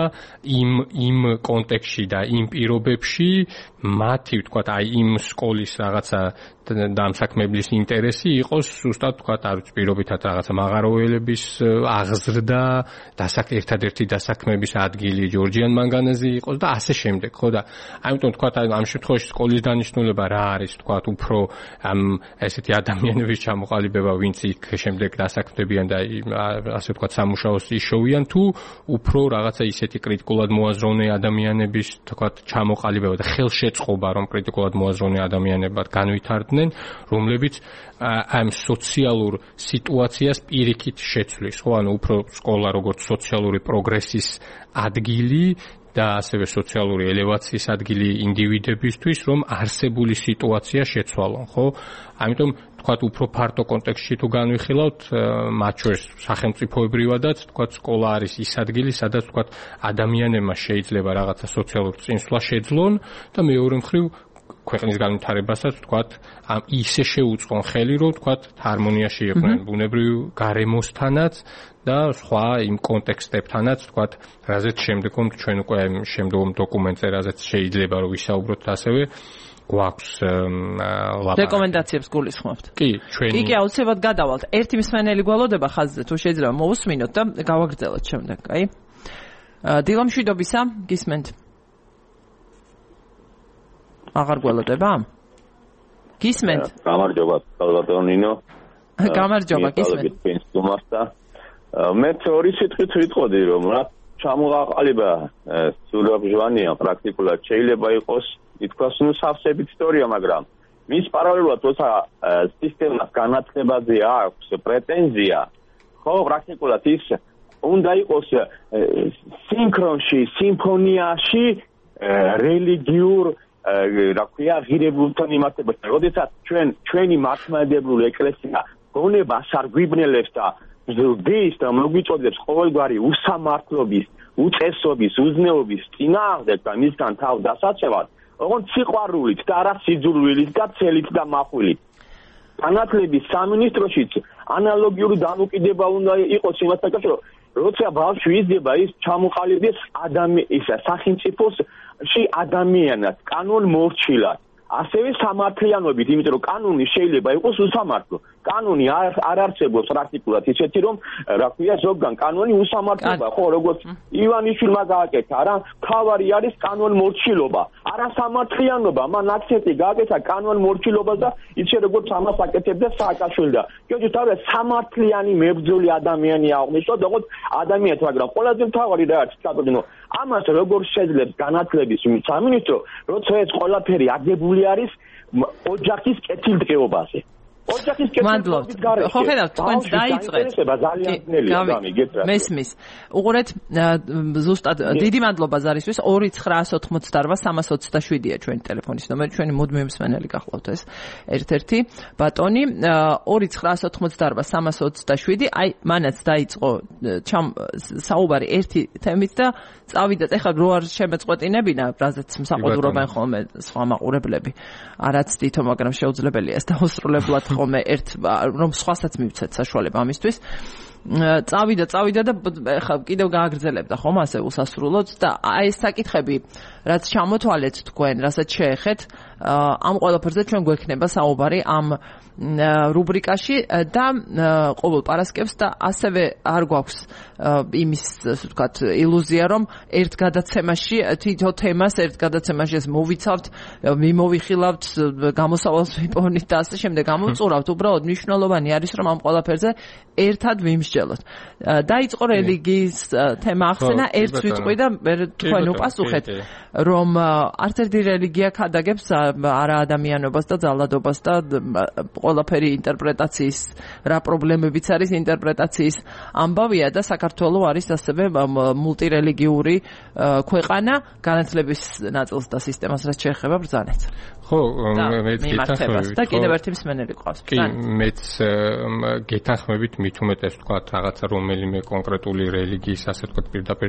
Speaker 2: იმ კონტექსტში და იმ პირობებში მათი ვთქვათ, აი იმ სკოლის რაღაცა დამსაქმებლის ინტერესი იყოს ზუსტად ვთქვათ, არ ვიცი, პირობითად რაღაცა მაღაროელების აღზრდა, ერთადერთი დასაქმების ადგილი ჯორჯიან მანგანეზი იყოს და ასე შემდეგ, ხო და ამიტომ ვთქვათ, ამ შემთხვევაში სკოლის დანიშნულება რა არის, ვთქვათ, უფრო ესეთი ადამიანების ჩამოყალიბება, ვინც იქ შემდეგ დასაქმდებიან და ასე ვთქვათ, სამუშაოს იშოვიან თუ უფრო რაღაცა ისეთი კრიტიკულად მოაზროვნე ადამიანების ვთქვათ, ჩამოყალიბება და ხელშეწყობა, რომ კრიტიკულად მოაზროვნე ადამიანებად განვითარდნენ, რომლებიც ამ სოციალურ სიტუაციას პირიქით შეცვლის, ხო, ანუ უფრო სკოლა როგორც სოციალური პროგრესის ადგილი და ასევე სოციალური ელევაციის ადგილი ინდივიდებისთვის, რომ არსებული სიტუაცია შეცვალონ, ხო? ამიტომ თქვათ უფრო ფართო კონტექსტში თუ განვიხილავთ, მათ შორის სახელმწიფოებრივადაც, თქვათ, სკოლა არის ის ადგილი, სადაც თქვათ ადამიანებმა შეიძლება რაღაცა სოციალური წინსვლა შეძლონ და მეორე მხრივ ქვეყნის განვითარებასაც თქვათ ისე შეუწყონ ხელი, რომ თქვათ ჰარმონიაში იყვნენ ბუნებრივ გარემოსთანაც და სხვა იმ კონტექსტებთანაც, თქვათ, რაზეც შემდგომ ჩვენ უკვე შემდგომ დოკუმენტზე, რაზეც შეიძლება რომ ვისაუბროთ ასევე გვაქვს
Speaker 1: რეკომენდაციებს გულისხმობთ.
Speaker 2: კი, ჩვენი
Speaker 1: კი, აუცილებლად გადავალთ. ერთი მსმენელი გვალოდება ხაზზე თუ შეიძლება მოვუსმინოთ და გავაგრძელოთ შემდეგ, აი. დილამშვიდობისა, გისმენთ. აღარ გველოდება? გისმენთ?
Speaker 3: გამარჯობა, ბატონინო.
Speaker 1: გამარჯობა, გისმენთ.
Speaker 3: მე ორი სიტყვით ვიტყოდი, რომ რა ჩამოაყალიბა სულაბჟვანია პრაქტიკულად შეიძლება იყოს ითქვას, ნუ სავსებით ისტორია, მაგრამ მის პარალელურად თორსა სისტემას განათლებაზე აქვს პრეტენზია, ხო, პრაქტიკულად ის უნდა იყოს სინქრონში, სიმფონიაში რელიგიურ რა ქვია ღირებულებთან მიმართებაში. როდესაც ჩვენი მართლმადიდებლური ეკლესია გონებას არ გვიბნელებს და ზრდის და მოგვიწოდებს ყოველგვარი უსამართლობის, უწესობის, უზნეობის წინააღმდეგ და მისგან თავ დასაცევად, ოღონდ სიყვარულით და არა სიძულვილით და ცელით და მახვილით. განათლების სამინისტროშიც ანალოგიური დამოკიდება უნდა იყოს იმასთან კავშირად, როცა ბავშვი იზრდება, ის ჩამოყალიბდეს სახელმწიფოში ადამიანად, კანონმორჩილად. ასევე სამართლიანობით, იმიტომ რომ კანონი შეიძლება იყოს უსამართლო. კანონი არ არსებობს პრაქტიკულად ისეთი რომ რა ქვია ზოგან კანონი უსამართლოა, ხო, როგორც ივანიშვილმა გააკეთა, რა, თავარი არის კანონმორჩილობა, არა სამართლიანობა, მან აქცენტი გააკეთა კანონმორჩილობას და იცი როგორც ამას აკეთებდა სააკაშვილი და გეჯო თავი სამართლიანი მებრძოლი ადამიანი აღნიშნოთ, როგორც ადამიანს, მაგრამ ყველაზე მთავარი რა არის, კაპიტანო, ამას როგორ შეძლებს განათლების სამინისტრო, როცა ეს ყველაფერი აგებული არის ოჯახის კეთილდღეობაზე. ოჯახის კეთილდღეობის გარეშე.
Speaker 1: ხო ხედავთ, თქვენც დაიწყეთ. მესმის. უყურეთ, ზუსტად დიდი მადლობა ზარისთვის. 2988327-ია ჩვენი ტელეფონის ნომერი, ჩვენი მუდმივი მსმენელი გახლავთ ეს. ერთ-ერთი ბატონი 2988327. აი, მანაც დაიწყო საუბარი ერთი თემით და წავიდეთ. ეხლა რო არ შემეწყვეტინებინა, რაზეც მსაყუდურობენ ხოლმე სხვა მაყურებლები. არაც თვითო, მაგრამ შეუძლებელია ეს დაუსრულებლად ხოლმე რომ სხვასაც მივცეთ საშუალება ამისთვის. წავიდა და ეხლა კიდევ გააგრძელებდა ხომ ასე უსასრულოდ და აი ეს საკითხები რაც ჩამოთვალეთ თქვენ, რასაც შეეხეთ, ამ ყველაფერზე ჩვენ გვექნება საუბარი ამ რუბრიკაში და ყოველ პარასკევს და ასევე არ გვაქვს იმის ასე ვთქვათ ილუზია რომ ერთ გადაცემაში თითო თემას ერთ გადაცემაში ეს მოვიცავთ, მიმოვიხილავთ, გამოსავალს ვიპოვნით და ასე შემდეგ გამოვწურავთ. უბრალოდ მნიშვნელოვანი არის რომ ამ ყველაფერზე ერთად ვიმსჯელოთ. დაიწყო რელიგიის თემა ახსენა ერთ ვიტყვი და თქვენ უპასუხეთ რომ არც ერთი რელიგია ქადაგებს არა ადამიანობას და ძალადობას და ყველაფერი ინტერპრეტაციის რა პრობლემებიც არის ინტერპრეტაციის ამბავია და საქართველო არის ასევე მულტირელიგიური ქვეყანა განათლების ნაწილს და სისტემას რაც შეეხება ბრძანეთ.
Speaker 2: ხო, მე გეთანხმებით
Speaker 1: და კიდევ ერთი მსმენელი ყავს.
Speaker 2: კი, მეც გეთანხმებით მით უმეტეს ვთქვათ რაღაცა რომელიმე კონკრეტული რელიგიის ასე ვთქვათ პირდაპირ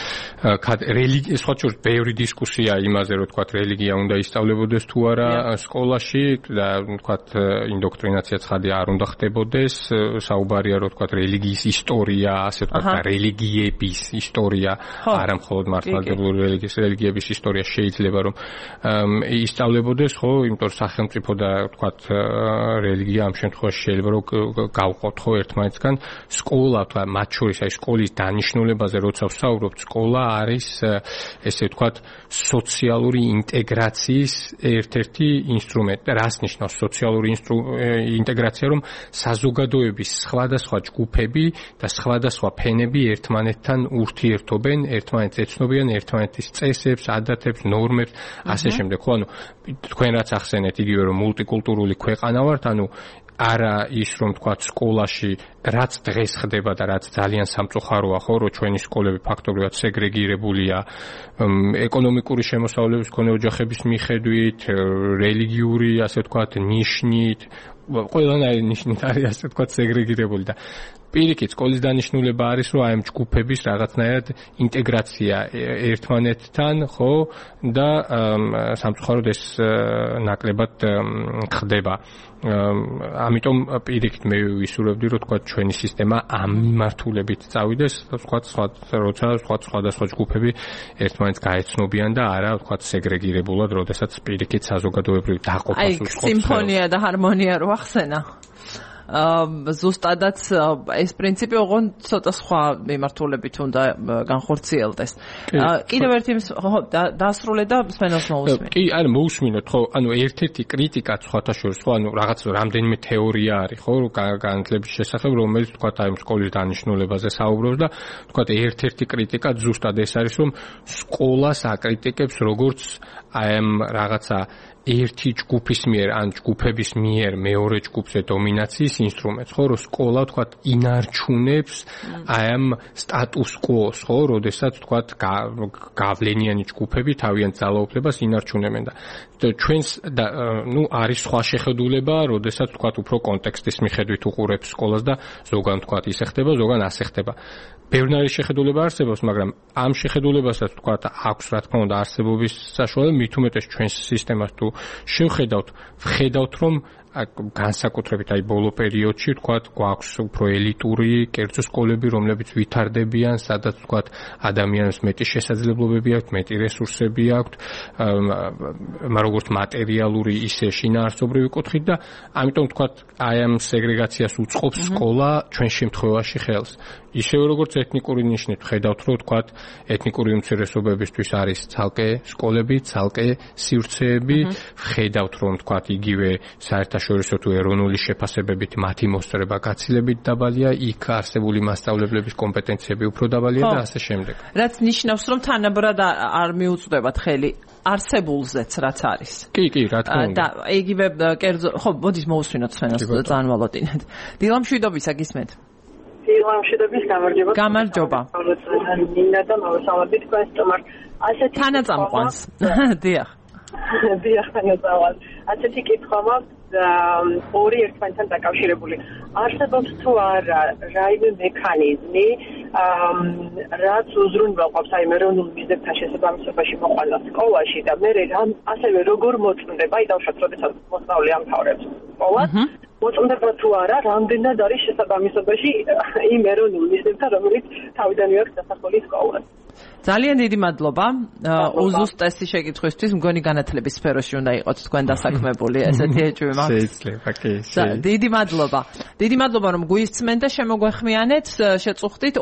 Speaker 2: რელიგიის სხვა შორის ბევრი დისკუსია იმაზე რომ ვთქვათ რელიგია უნდა ისწავლებოდეს თუ არა სკოლაში და ვთქვათ ინდოქტრინაცია ცხადი არ უნდა ხდებოდეს, საუბარია რომ ვთქვათ რელიგიის ისტორია, ასე ვთქვათ რელიგიების ისტორია, არა მხოლოდ მართლმადიდებლური რელიგიების ისტორია შეიძლება რომ ისწავლებოდეს, ხო, იმიტომ რომ სახელმწიფო და ვთქვათ რელიგია ამ შემთხვევაში შეიძლება რომ გავყოთ ხო ერთმანეთსგან. სკოლა თქვა მათ შორის აი სკოლის დანიშნულებაზე როცა ვსაუბრობთ, სკოლა არის ესე ვთქვათ სოციალური ინტეგრაციის ერთ-ერთი ინსტრუმენტი. რას ნიშნავს სოციალური ინტეგრაცია, რომ საზოგადოების სხვადასხვა ჯგუფები და სხვადასხვა ფენები ერთმანეთთან ურთიერთობენ, ერთმანეთს ეცნობიან, ერთმანეთის წესებს, ადათებს, ნორმებს, ასე შემდეგ. ხო, ანუ თქვენ რაც ახსენეთ, იგივე რომ მულტიკულტურული ქვეყანა ვართ, ანუ არა ის რომ თქვათ სკოლაში რაც დღეს ხდება და რაც ძალიან სამწუხაროა, ხო, რომ ჩვენი სკოლები ფაქტობრივად სეგრეგირებულია ეკონომიკური შემოსავლების მქონე ოჯახების მიხედვით, რელიგიური, ასე ვთქვათ, ნიშნით, ყველანაირი ნიშნით არის ასე ვთქვათ სეგრეგირებული და პირიქით სკოლის დანიშნულება არის რომ აი ამ ჯგუფების რაღაცნაირად ინტეგრაცია ერთმანეთთან, ხო, და სამწუხაროდ ეს ნაკლებად ხდება. ამიტომ პირიქით მე ვისურვებდი რომ თქვა ჩვენი სისტემა ამ მიმართულებით წავიდეს, როცა სხვადასხვა ჯგუფები ერთმანეთს გაეცნობიან და არა თქვა სეგრეგირებულად, როდესაც პირიქით საზოგადოებრივ დაყოფას უწყობს.
Speaker 1: აი, სიმფონია და ჰარმონია რო ახსენა. ზუსტადაც ეს პრინციპი ოღონდ ცოტა სხვა მიმართულებით უნდა განხორციელდეს. კიდევ ერთი დასრულე და მსმენელს მოусმინე.
Speaker 2: კი, არა მოусმინოთ, ხო, ანუ ერთ-ერთი კრიტიკაც სხვათა შორის, ხო, ანუ რაღაც რამდენიმე თეორია არის, ხო, განათლების შესახებ, რომელიც თქვა აი სკოლის დანიშნულებაზე საუბრობს და თქვა ერთ-ერთი კრიტიკა ზუსტად ეს არის, რომ სკოლას აკრიტიკებს როგორც აი ამ რაღაცა ერთი ჯგუფის მიერ ან ჯგუფების მიერ მეორე ჯგუფზე დომინაციის ინსტრუმენტს, ხო, რომ სკოლა თქვათ ინარჩუნებს აი ამ სტატუს კვოს, ხო, როდესაც თქვათ გავლენიანი ჯგუფები თავიანთ ძალაუფლებას ინარჩუნებენ და ჩვენს ნუ არის სხვა შეხედულება, როდესაც თქვათ უფრო კონტექსტის მიხედვით უყურებს სკოლას და ზოგან თქვათ ისე ხდება, ზოგან ასე ხდება. ბევრი შეხედულება არსებობს, მაგრამ ამ შეხედულებასაც თქვათ აქვს რა თქმა უნდა არსებობის საშუალება, მით უმეტეს ჩვენს სისტემას თუ შევხედავთ, ვხედავთ რომ განსაკუთრებით აი ბოლო პერიოდში თქვათ გვაქვს უფრო elitური კერძო სკოლები, რომლებიც ვითარდებიან, სადაც თქვათ ადამიანებს მეტი შესაძლებლობები აქვთ, მეტი რესურსები აქვთ, როგორც მატერიალური, ისე შინაარსობრივი კუთხით და ამიტომ თქვათ აი ამ სეგრეგაციას უწყობს სკოლა ჩვენ შემთხვევაში ხელს. ისევე როგორც ეთნიკური ნიშნით ხედავთ, რომ თქვათ ეთნიკური უმცირესობებისთვის არის ცალკე სკოლები, ცალკე სივრცეები, ხედავთ რომ თქვათ იგივე საერთაშორისო თუ ეროვნული შეფასებებით მათი მოსწრება გაცილებით დაბალია, იქ არსებული მასწავლებლების კომპეტენციები უფრო დაბალია და ასე შემდეგ.
Speaker 1: რაც ნიშნავს რომ თანაბრად არ მიუწვდებათ ხელი არსებულზეც რაც არის.
Speaker 2: კი, რა თქმა უნდა.
Speaker 1: და იგივე კერძო, ხო, მოდის მოусვინოთ სვენას ძალიან ვალოტინეთ. დილამშვიდობისა გისმენთ.
Speaker 4: დილამშვიდობის გამარჯობა.
Speaker 1: გამარჯობა.
Speaker 4: მინდა და მოვესალმებით თქვენს სტუმარს. ასეთი
Speaker 1: თანაწამყვანს. დიახ.
Speaker 4: დიახ, თანაწამყვანს. ასეთი კითხვა მაქვს ორი ერთმანეთთან დაკავშირებული. არსებობს თუ არა რაიმე მექანიზმი, რაც უზრუნველყოფს აი ეროვნულ მიზნებთან შესაბამისობაში მოყვანა სკოლაში და მე ასევე როგორ მოწმდება, აი დავშოთ, როდესაც მოსწავლე ამთავრებს სკოლას, მოწმდება თუ არა, რამდენად არის შესაბამისობაში იმ ეროვნულ მიზნებთან, რომელიც თავიდანვე აქვს დასახული სკოლას.
Speaker 1: ძალიან დიდი მადლობა. უზუსტესი შეკითხვისთვის მგონი განათლების სფეროში უნდა იყოთ თქვენ დასაქმებული ესეთი ეჭვი მაქვს.
Speaker 2: შეიძლება, კი.
Speaker 1: დიდი მადლობა. დიდი მადლობა რომ გვისმენთ და შემოგვეხმიანეთ. შეწუხდით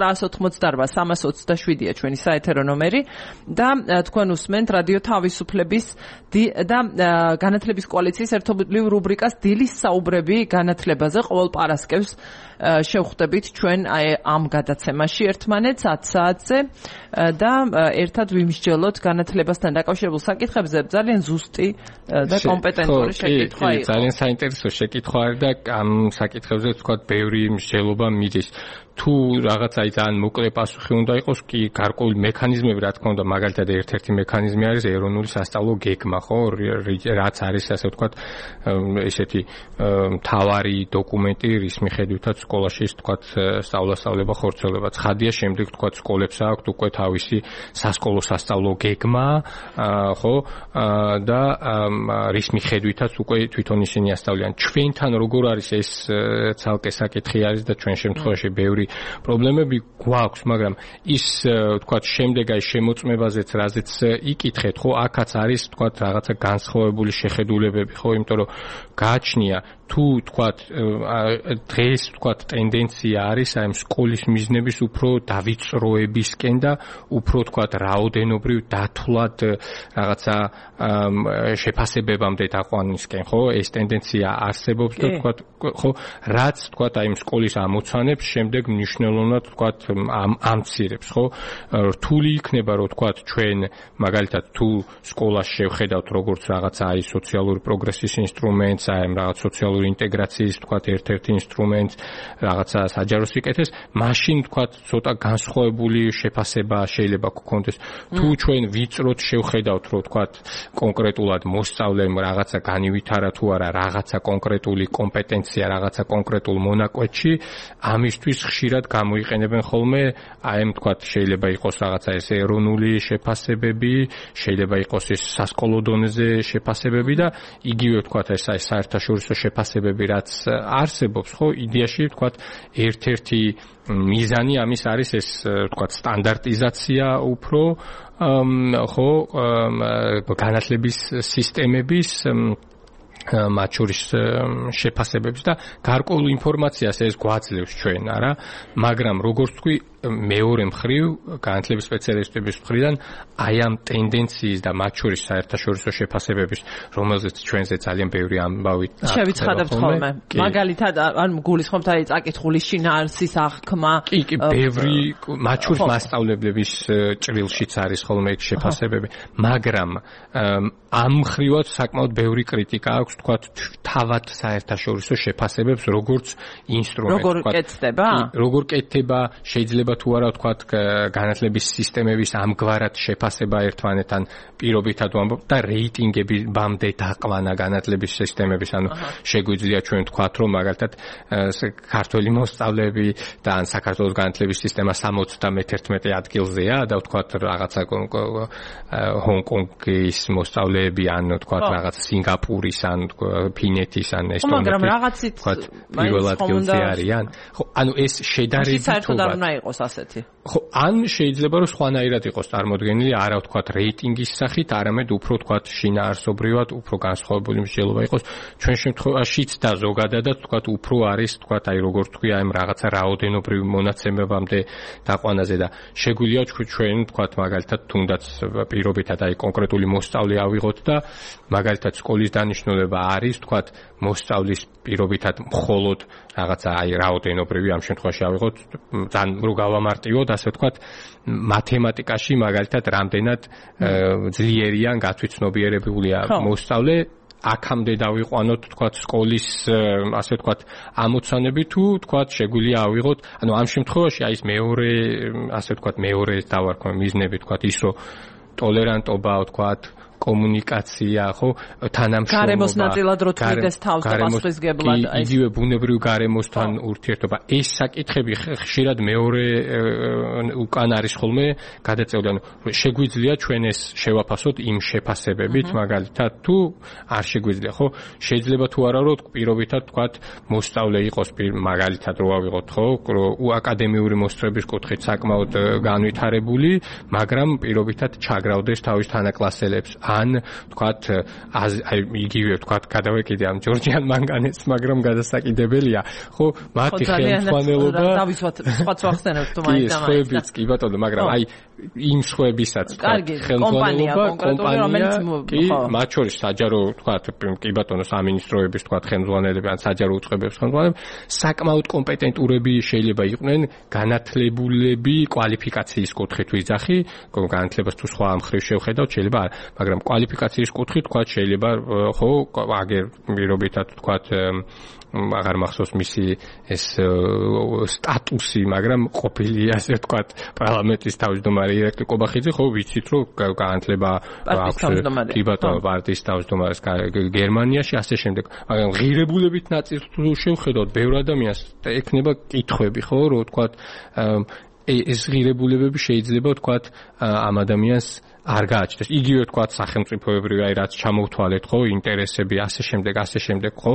Speaker 1: 2988327-ია ჩვენი საეთერო ნომერი და თქვენ უსმენთ რადიო თავისუფლების და განათლების კოალიციის ერთობლივ რუბრიკას დილის საუბრები განათლებაზე ყოველ პარასკევს შევხვდებით ჩვენ ამ გადაცემაში ერთმანეთს 10 საათზე და ერთად ვიმსჯელოთ განათლებასთან დაკავშირებულ საკითხებზე. ძალიან ზუსტი და კომპეტენტური შეკითხვა იყო.
Speaker 2: ძალიან საინტერესო შეკითხვა არის და ამ საკითხებზე თქვა ბევრი მსჯელობა მიდის. თუ რაღაცა ძალიან მოკლე პასუხი უნდა იყოს, კი გარკვეული მექანიზმები, რა თქმა უნდა, მაგალითად ერთ-ერთი მექანიზმი არის ეროვნული სასწავლო გეგმა, ხო, რაც არის ასე ვთქვათ, ესეთი მთავარი დოკუმენტი, რის მიხედვითაც სკოლაში ვთქვათ, სწავლა-სწავლება ხორცელება. ცხადია, შემდეგ ვთქვათ, სკოლებს აქვთ უკვე თავისი სასკოლო სასწავლო გეგმა, ხო, და რის მიხედვითაც უკვე თვითონ ისინი ასწავლიან. ჩვენთან როგორ არის ეს ცალკე საკითხი არის და ჩვენ შემთხვევაში ბევრი პრობლემები გვაქვს, მაგრამ ის თქვათ შემდეგ აი შემოწმებაზეც რაზეც იკითხეთ, ხო, აქაც არის თქვათ რაღაცა განსხვავებული შეხედულებები, ხო, იმიტომ რომ გააჩნია თუ თქვათ დღეს თქვათ ტენდენცია არის აი სკოლის მიზნების უფრო დავიწროებისკენ და უფრო თქვათ რაოდენობრივ დათვლად რაღაცა შეფასებებამდე დაყვანისკენ, ხო, ეს ტენდენცია არსებობს და თქვათ ხო, რაც თქვათ აი სკოლის ამოცანებს შემდეგ მნიშვნელოვნად თქვათ ამცირებს, ხო? რთული იქნება რომ თქვათ ჩვენ მაგალითად თუ სკოლას შევხედავთ როგორც რაღაცა აი სოციალური პროგრესის ინსტრუმენტს, აი რაღაც სოციალური ინტეგრაციის თქვათ ერთ-ერთი ინსტრუმენტს, რაღაცა საჯარო სიკეთეს, მაშინ თქვათ ცოტა განსხვავებული შეფასება შეიძლება გქონდეს. თუ ჩვენ ვიწროთ შევხედავთ რომ თქვათ კონკრეტულად მოსწავლემ რაღაცა განივითარა თუ არა რაღაცა კონკრეტული კომპეტენცია რაღაცა კონკრეტულ მონაკვეთში, ამისთვის ხშირად გამოიყენებენ ხოლმე აი ამ თქვათ შეიძლება იყოს რაღაცა ეს ეროვნული შეფასებები, შეიძლება იყოს ეს სასკოლო დონეზე შეფასებები და იგივე თქვათ ეს საერთაშორისო შეფასებები რაც არსებობს, ხო, იდეაში თქვათ ერთ-ერთი მიზანი ამის არის ეს თქვათ სტანდარტიზაცია უფრო ხო განათლების სისტემების მათ შორის შეფასებებს და გარკვეულ ინფორმაციას ეს გვაძლევს ჩვენ, არა, მაგრამ როგორც თქვი მეორე მხრივ განათლების სპეციალისტების მხრიდან აი ამ ტენდენციის და მათ შორის საერთაშორისო შეფასებების, რომელზეც ჩვენზე ძალიან ბევრი ამბავი
Speaker 1: შევიცხადებთ ხოლმე. მაგალითად, ან გულისხმობთ აი წაკითხული შინაარსის აღქმა.
Speaker 2: კი, ბევრი მათ შორის მასწავლებლების ჭრილშიც არის ხოლმე ეგ შეფასებები, მაგრამ ამ მხრივაც საკმაოდ ბევრი კრიტიკა აქვს, თქვათ, თავად საერთაშორისო შეფასებებს როგორც ინსტრუმენტს,
Speaker 1: როგორ კეთდება?
Speaker 2: როგორ კეთდება, შეიძლება შეიძლება თუ არა თქვა განათლების სისტემების ამგვარად შეფასება ერთმანეთთან პირობითად ვამბობ და რეიტინგებამდე დაყვანა განათლების სისტემების, ანუ შეგვიძლია ჩვენ ვთქვათ, რომ მაგალითად ქართველი მოსწავლეები და ან საქართველოს განათლების სისტემა 71 ადგილზეა და ვთქვათ რაღაცა ჰონკონგის მოსწავლეები ან ვთქვათ რაღაც სინგაპურის ან ფინეთის ან ესტონეთის
Speaker 1: მაგრამ რაღაცით
Speaker 2: პირველ ადგილზე არიან. ხო, ანუ ეს შედარებით
Speaker 1: საერთოდ არ უნდა იყოს ასეთი.
Speaker 2: ხო, ან შეიძლება რომ სხვანაირად იყოს წარმოდგენილი, არა ვთქვათ რეიტინგის სახით, არამედ უფრო ვთქვათ შინაარსობრივად, უფრო განსხვავებული მსჯელობა იყოს. ჩვენ შემთხვევაშიც და ზოგადადაც ვთქვათ უფრო არის ვთქვათ აი როგორ თქვი აი რაღაცა რაოდენობრივ მონაცემებამდე დაყვანაზე და შეგვიძლია ჩვენ ვთქვათ მაგალითად თუნდაც პირობითად აი კონკრეტული მოსწავლე ავიღოთ და მაგალითად სკოლის დანიშნულება არის ვთქვათ მოსწავლის პირობითად მხოლოდ რაღაცა აი რაოდენობრივი ამ შემთხვევაში ავიღოთ ძალიან რო გავამარტივოთ ასე ვთქვათ მათემატიკაში მაგალითად რამდენად ძლიერიან გათვითცნობიერებულია მოსწავლე აქამდე დავიყვანოთ თქვათ სკოლის ასე თქვათ ამოცანები თუ თქვათ შეგვიძლია ავიღოთ ანუ ამ შემთხვევაში აი ეს მეორე ასე თქვათ მეორე დავარქვა მიზნები თქვათ ის რომ ტოლერანტობა თქვათ კომუნიკაცია, ხო, თანამშრომლობა. გარემოს
Speaker 1: ნაწილად რო თვითეს თავს და პასუხისგებლად
Speaker 2: აი იგივე ბუნებრივ გარემოსთან ურთიერთობა. ეს საკითხები ხშირად მეორე უკან არის ხოლმე გადაწეული. ანუ შეგვიძლია ჩვენ ეს შევაფასოთ იმ შეფასებებით, მაგალითად თუ არ შეგვიძლია, ხო? შეიძლება თუ არა რომ პირობითად თქვათ მოსწავლე იყოს მაგალითად რო ავიღოთ, ხო? აკადემიური მოსწრების კუთხით საკმაოდ განვითარებული, მაგრამ პირობითად ჩაგრავდეს თავის თანაკლასელებს. ან თქვათ აი იგივე თქვათ გადავეკიდე ამ ჯორჯიან მანგანეს მაგრამ გადასაკიდებელია ხო მათი ხელმძღვანელობა
Speaker 1: დავიცვათ სხვა ხსენებთ თუ მაინც
Speaker 2: კი ბატონო მაგრამ აი იმ სხვებისაც ხელმძღვანელობა კომპანია კი მათ შორის საჯარო თქვათ კი ბატონო სამინისტროების თქვათ ხელმძღვანელები ან საჯარო უწყებების ხელმძღვანელები საკმაოდ კომპეტენტურები შეიძლება იყვნენ განათლებულები კვალიფიკაციის კუთხით ვიძახი განათლებას თუ სხვა მხრივ შევხედავთ შეიძლება არა მაგრამ კვალიფიკაციის კუთხით თქვათ შეიძლება ხო აგერ პირობითად თქვათ აღარ მახსოვს მისი ეს სტატუსი მაგრამ ყოფილი ასე თქვათ პარლამენტის თავმჯდომარე ირაკლი კობახიძე ხო ვიცით რომ განათლება აქვს კი ბატონო პარტიის თავმჯდომარეს გერმანიაში ასე შემდეგ მაგრამ ღირებულებით ნაწილს თუ შევხედოთ ბევრ ადამიანს ექნება კითხვები ხო რომ თქვათ ეს ღირებულებები შეიძლება თქვათ ამ ადამიანს არ გააჩნდეს. იგივე თქვათ სახელმწიფოებრივი აი რაც ჩამოვთვალეთ ხო ინტერესები ასე შემდეგ ხო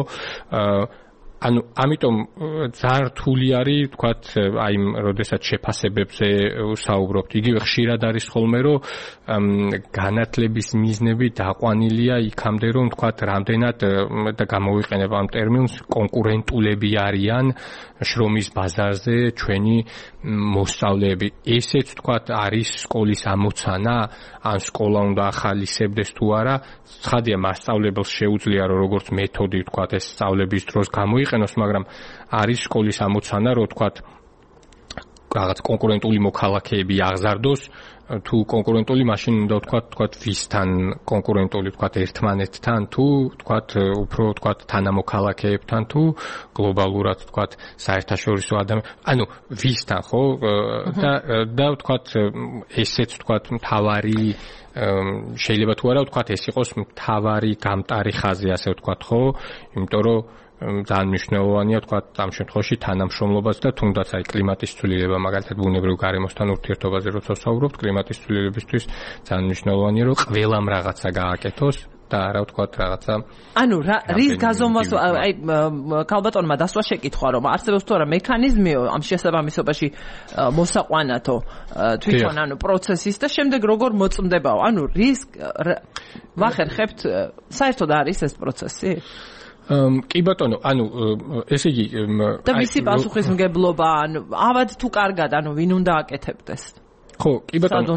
Speaker 2: ანუ ამიტომ ძალიან რთული არის თქვათ აი როდესაც შეფასებებზე საუბრობთ იგივე ხშირად არის ხოლმე რომ განათლების მიზნები დაყვანილია იქამდე რომ თქვათ რამდენად და გამოვიყენებ ამ ტერმინს კონკურენტულები არიან შრომის ბაზარზე ჩვენი მოსწავლეები ესეც თქვათ არის სკოლის ამოცანა ან სკოლა უნდა ახალისებდეს თუ არა ცხადია მასწავლებელს შეუძლია რომ როგორც მეთოდი თქვათ ეს სწავლების დროს გამოიყენოს მაგრამ არის სკოლის ამოცანა რომ თქვათ რაღაც კონკურენტული მოქალაქეები აღზარდოს თუ კონკურენტული მაშინ უნდა ვთქვათ ვისთან კონკურენტული ვთქვათ ერთმანეთთან თუ ვთქვათ უფრო ვთქვათ თანამოქალაქეებთან თუ გლობალურად ვთქვათ საერთაშორისო ანუ ვისთან ხო და ვთქვათ ესეც ვთქვათ მთავარი შეიძლება თუ არა ვთქვათ ეს იყოს მთავარი გამტარი ხაზი ასე ვთქვათ ხო იმიტომ რომ ძალიან მნიშვნელოვანია თქვა ამ შემთხვევაში თანამშრომლობაც და თუნდაც აი კლიმატის ცვლილება მაგალითად ბუნებრივ გარემოსთან ურთიერთობაზე როცა ვსაუბრობთ კლიმატის ცვლილებისთვის ძალიან მნიშვნელოვანია რომ ყველამ რაღაცა გააკეთოს და არა ვთქვათ რაღაცა
Speaker 1: ანუ რის გაზომვას აი ქალბატონმა დასვა შეკითხვა რომ არსებობს თუ არა მექანიზმი ამ შესაბამისობაში მოსაყვანათო თვითონ ანუ პროცესის და შემდეგ როგორ მოწმდებაო ანუ რის ვახერხებთ საერთოდ არის ეს პროცესი
Speaker 2: კი ბატონო, ანუ ესე იგი
Speaker 1: და მისი პასუხისმგებლობა, ანუ ავად თუ კარგად, ანუ ვინ უნდა აკეთებდეს?
Speaker 2: ხო, კი ბატონო,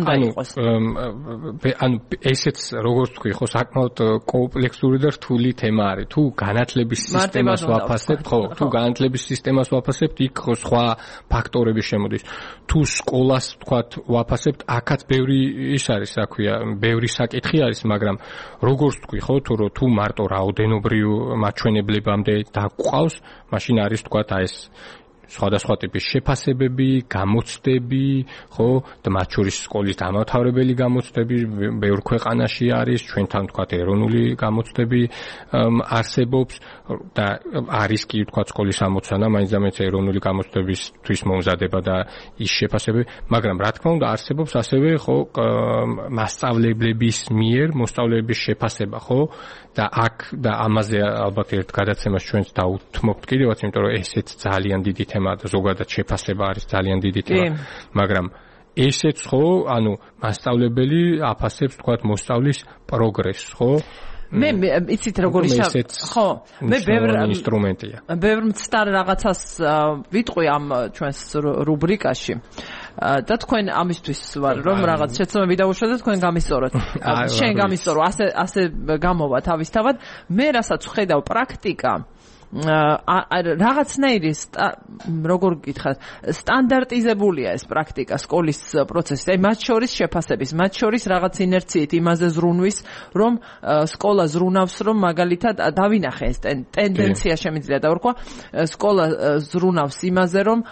Speaker 2: ანუ ესეც როგორც თქვი, ხო, საკმაოდ კომპლექსური და რთული თემა არის. თუ განათლების სისტემას ვაფასებთ, ხო, თუ განათლების სისტემას ვაფასებთ, იქ ხო სხვა ფაქტორები შემოდის. თუ სკოლას თქვათ ვაფასებთ, აქაც ბევრი ის არის, რა ქვია, ბევრი საკითხი არის, მაგრამ როგორც თქვი, ხო, თუ მარტო რაოდენობრივ მაჩვენებლებამდე დაგვყავს, მაშინ არის თქვათ აი ეს სხვადასხვა ტიპის შეფასებები, გამოცდები, ხო, და მათ შორის სკოლის დამთავრებელი გამოცდები ბევრ ქვეყანაში არის, ჩვენთან თქვათ ეროვნული გამოცდები არსებობს და არის კი თქვათ სკოლის ამოცანა, მაინც და მაინც ეროვნული გამოცდებისთვის მომზადება და ის შეფასებები, მაგრამ რა თქმა უნდა არსებობს ასევე ხო მასწავლებლების მიერ მოსწავლეების შეფასება, ხო? და აქ და ამაზე ალბათ ერთ გადაცემას ჩვენც დავუთმობთ კიდევაც, იმიტომ რომ ესეც ძალიან დიდი თემაა და ზოგადად შეფასება არის ძალიან დიდი თემა, მაგრამ ესეც ხო, ანუ მასწავლებელი აფასებს თქვათ მოსწავლის პროგრესს, ხო?
Speaker 1: მე იცით როგორ ხო მე ბევრ
Speaker 2: ინსტრუმენტია.
Speaker 1: ბევრ მცდარ რაღაცას ვიტყვი ამ ჩვენს რუბრიკაში. და თქვენ ამისთვის ვარ რომ რაღაც შეცდომები დავუშვათ და თქვენ გამისწოროთ. შენ გამისწორო, ასე გამოვა თავისთავად. მე რასაც ვხედავ პრაქტიკა რაღაცნაირი როგორ გითხრათ სტანდარტიზებულია ეს პრაქტიკა სკოლის პროცესი. აი მათ შორის შეფასების, მათ შორის რაღაც ინერციით იმაზე ზრუნვის, რომ სკოლა ზრუნავს, რომ მაგალითად დავინახე ეს ტენდენცია შემიძლია დავარქვა, სკოლა ზრუნავს იმაზე, რომ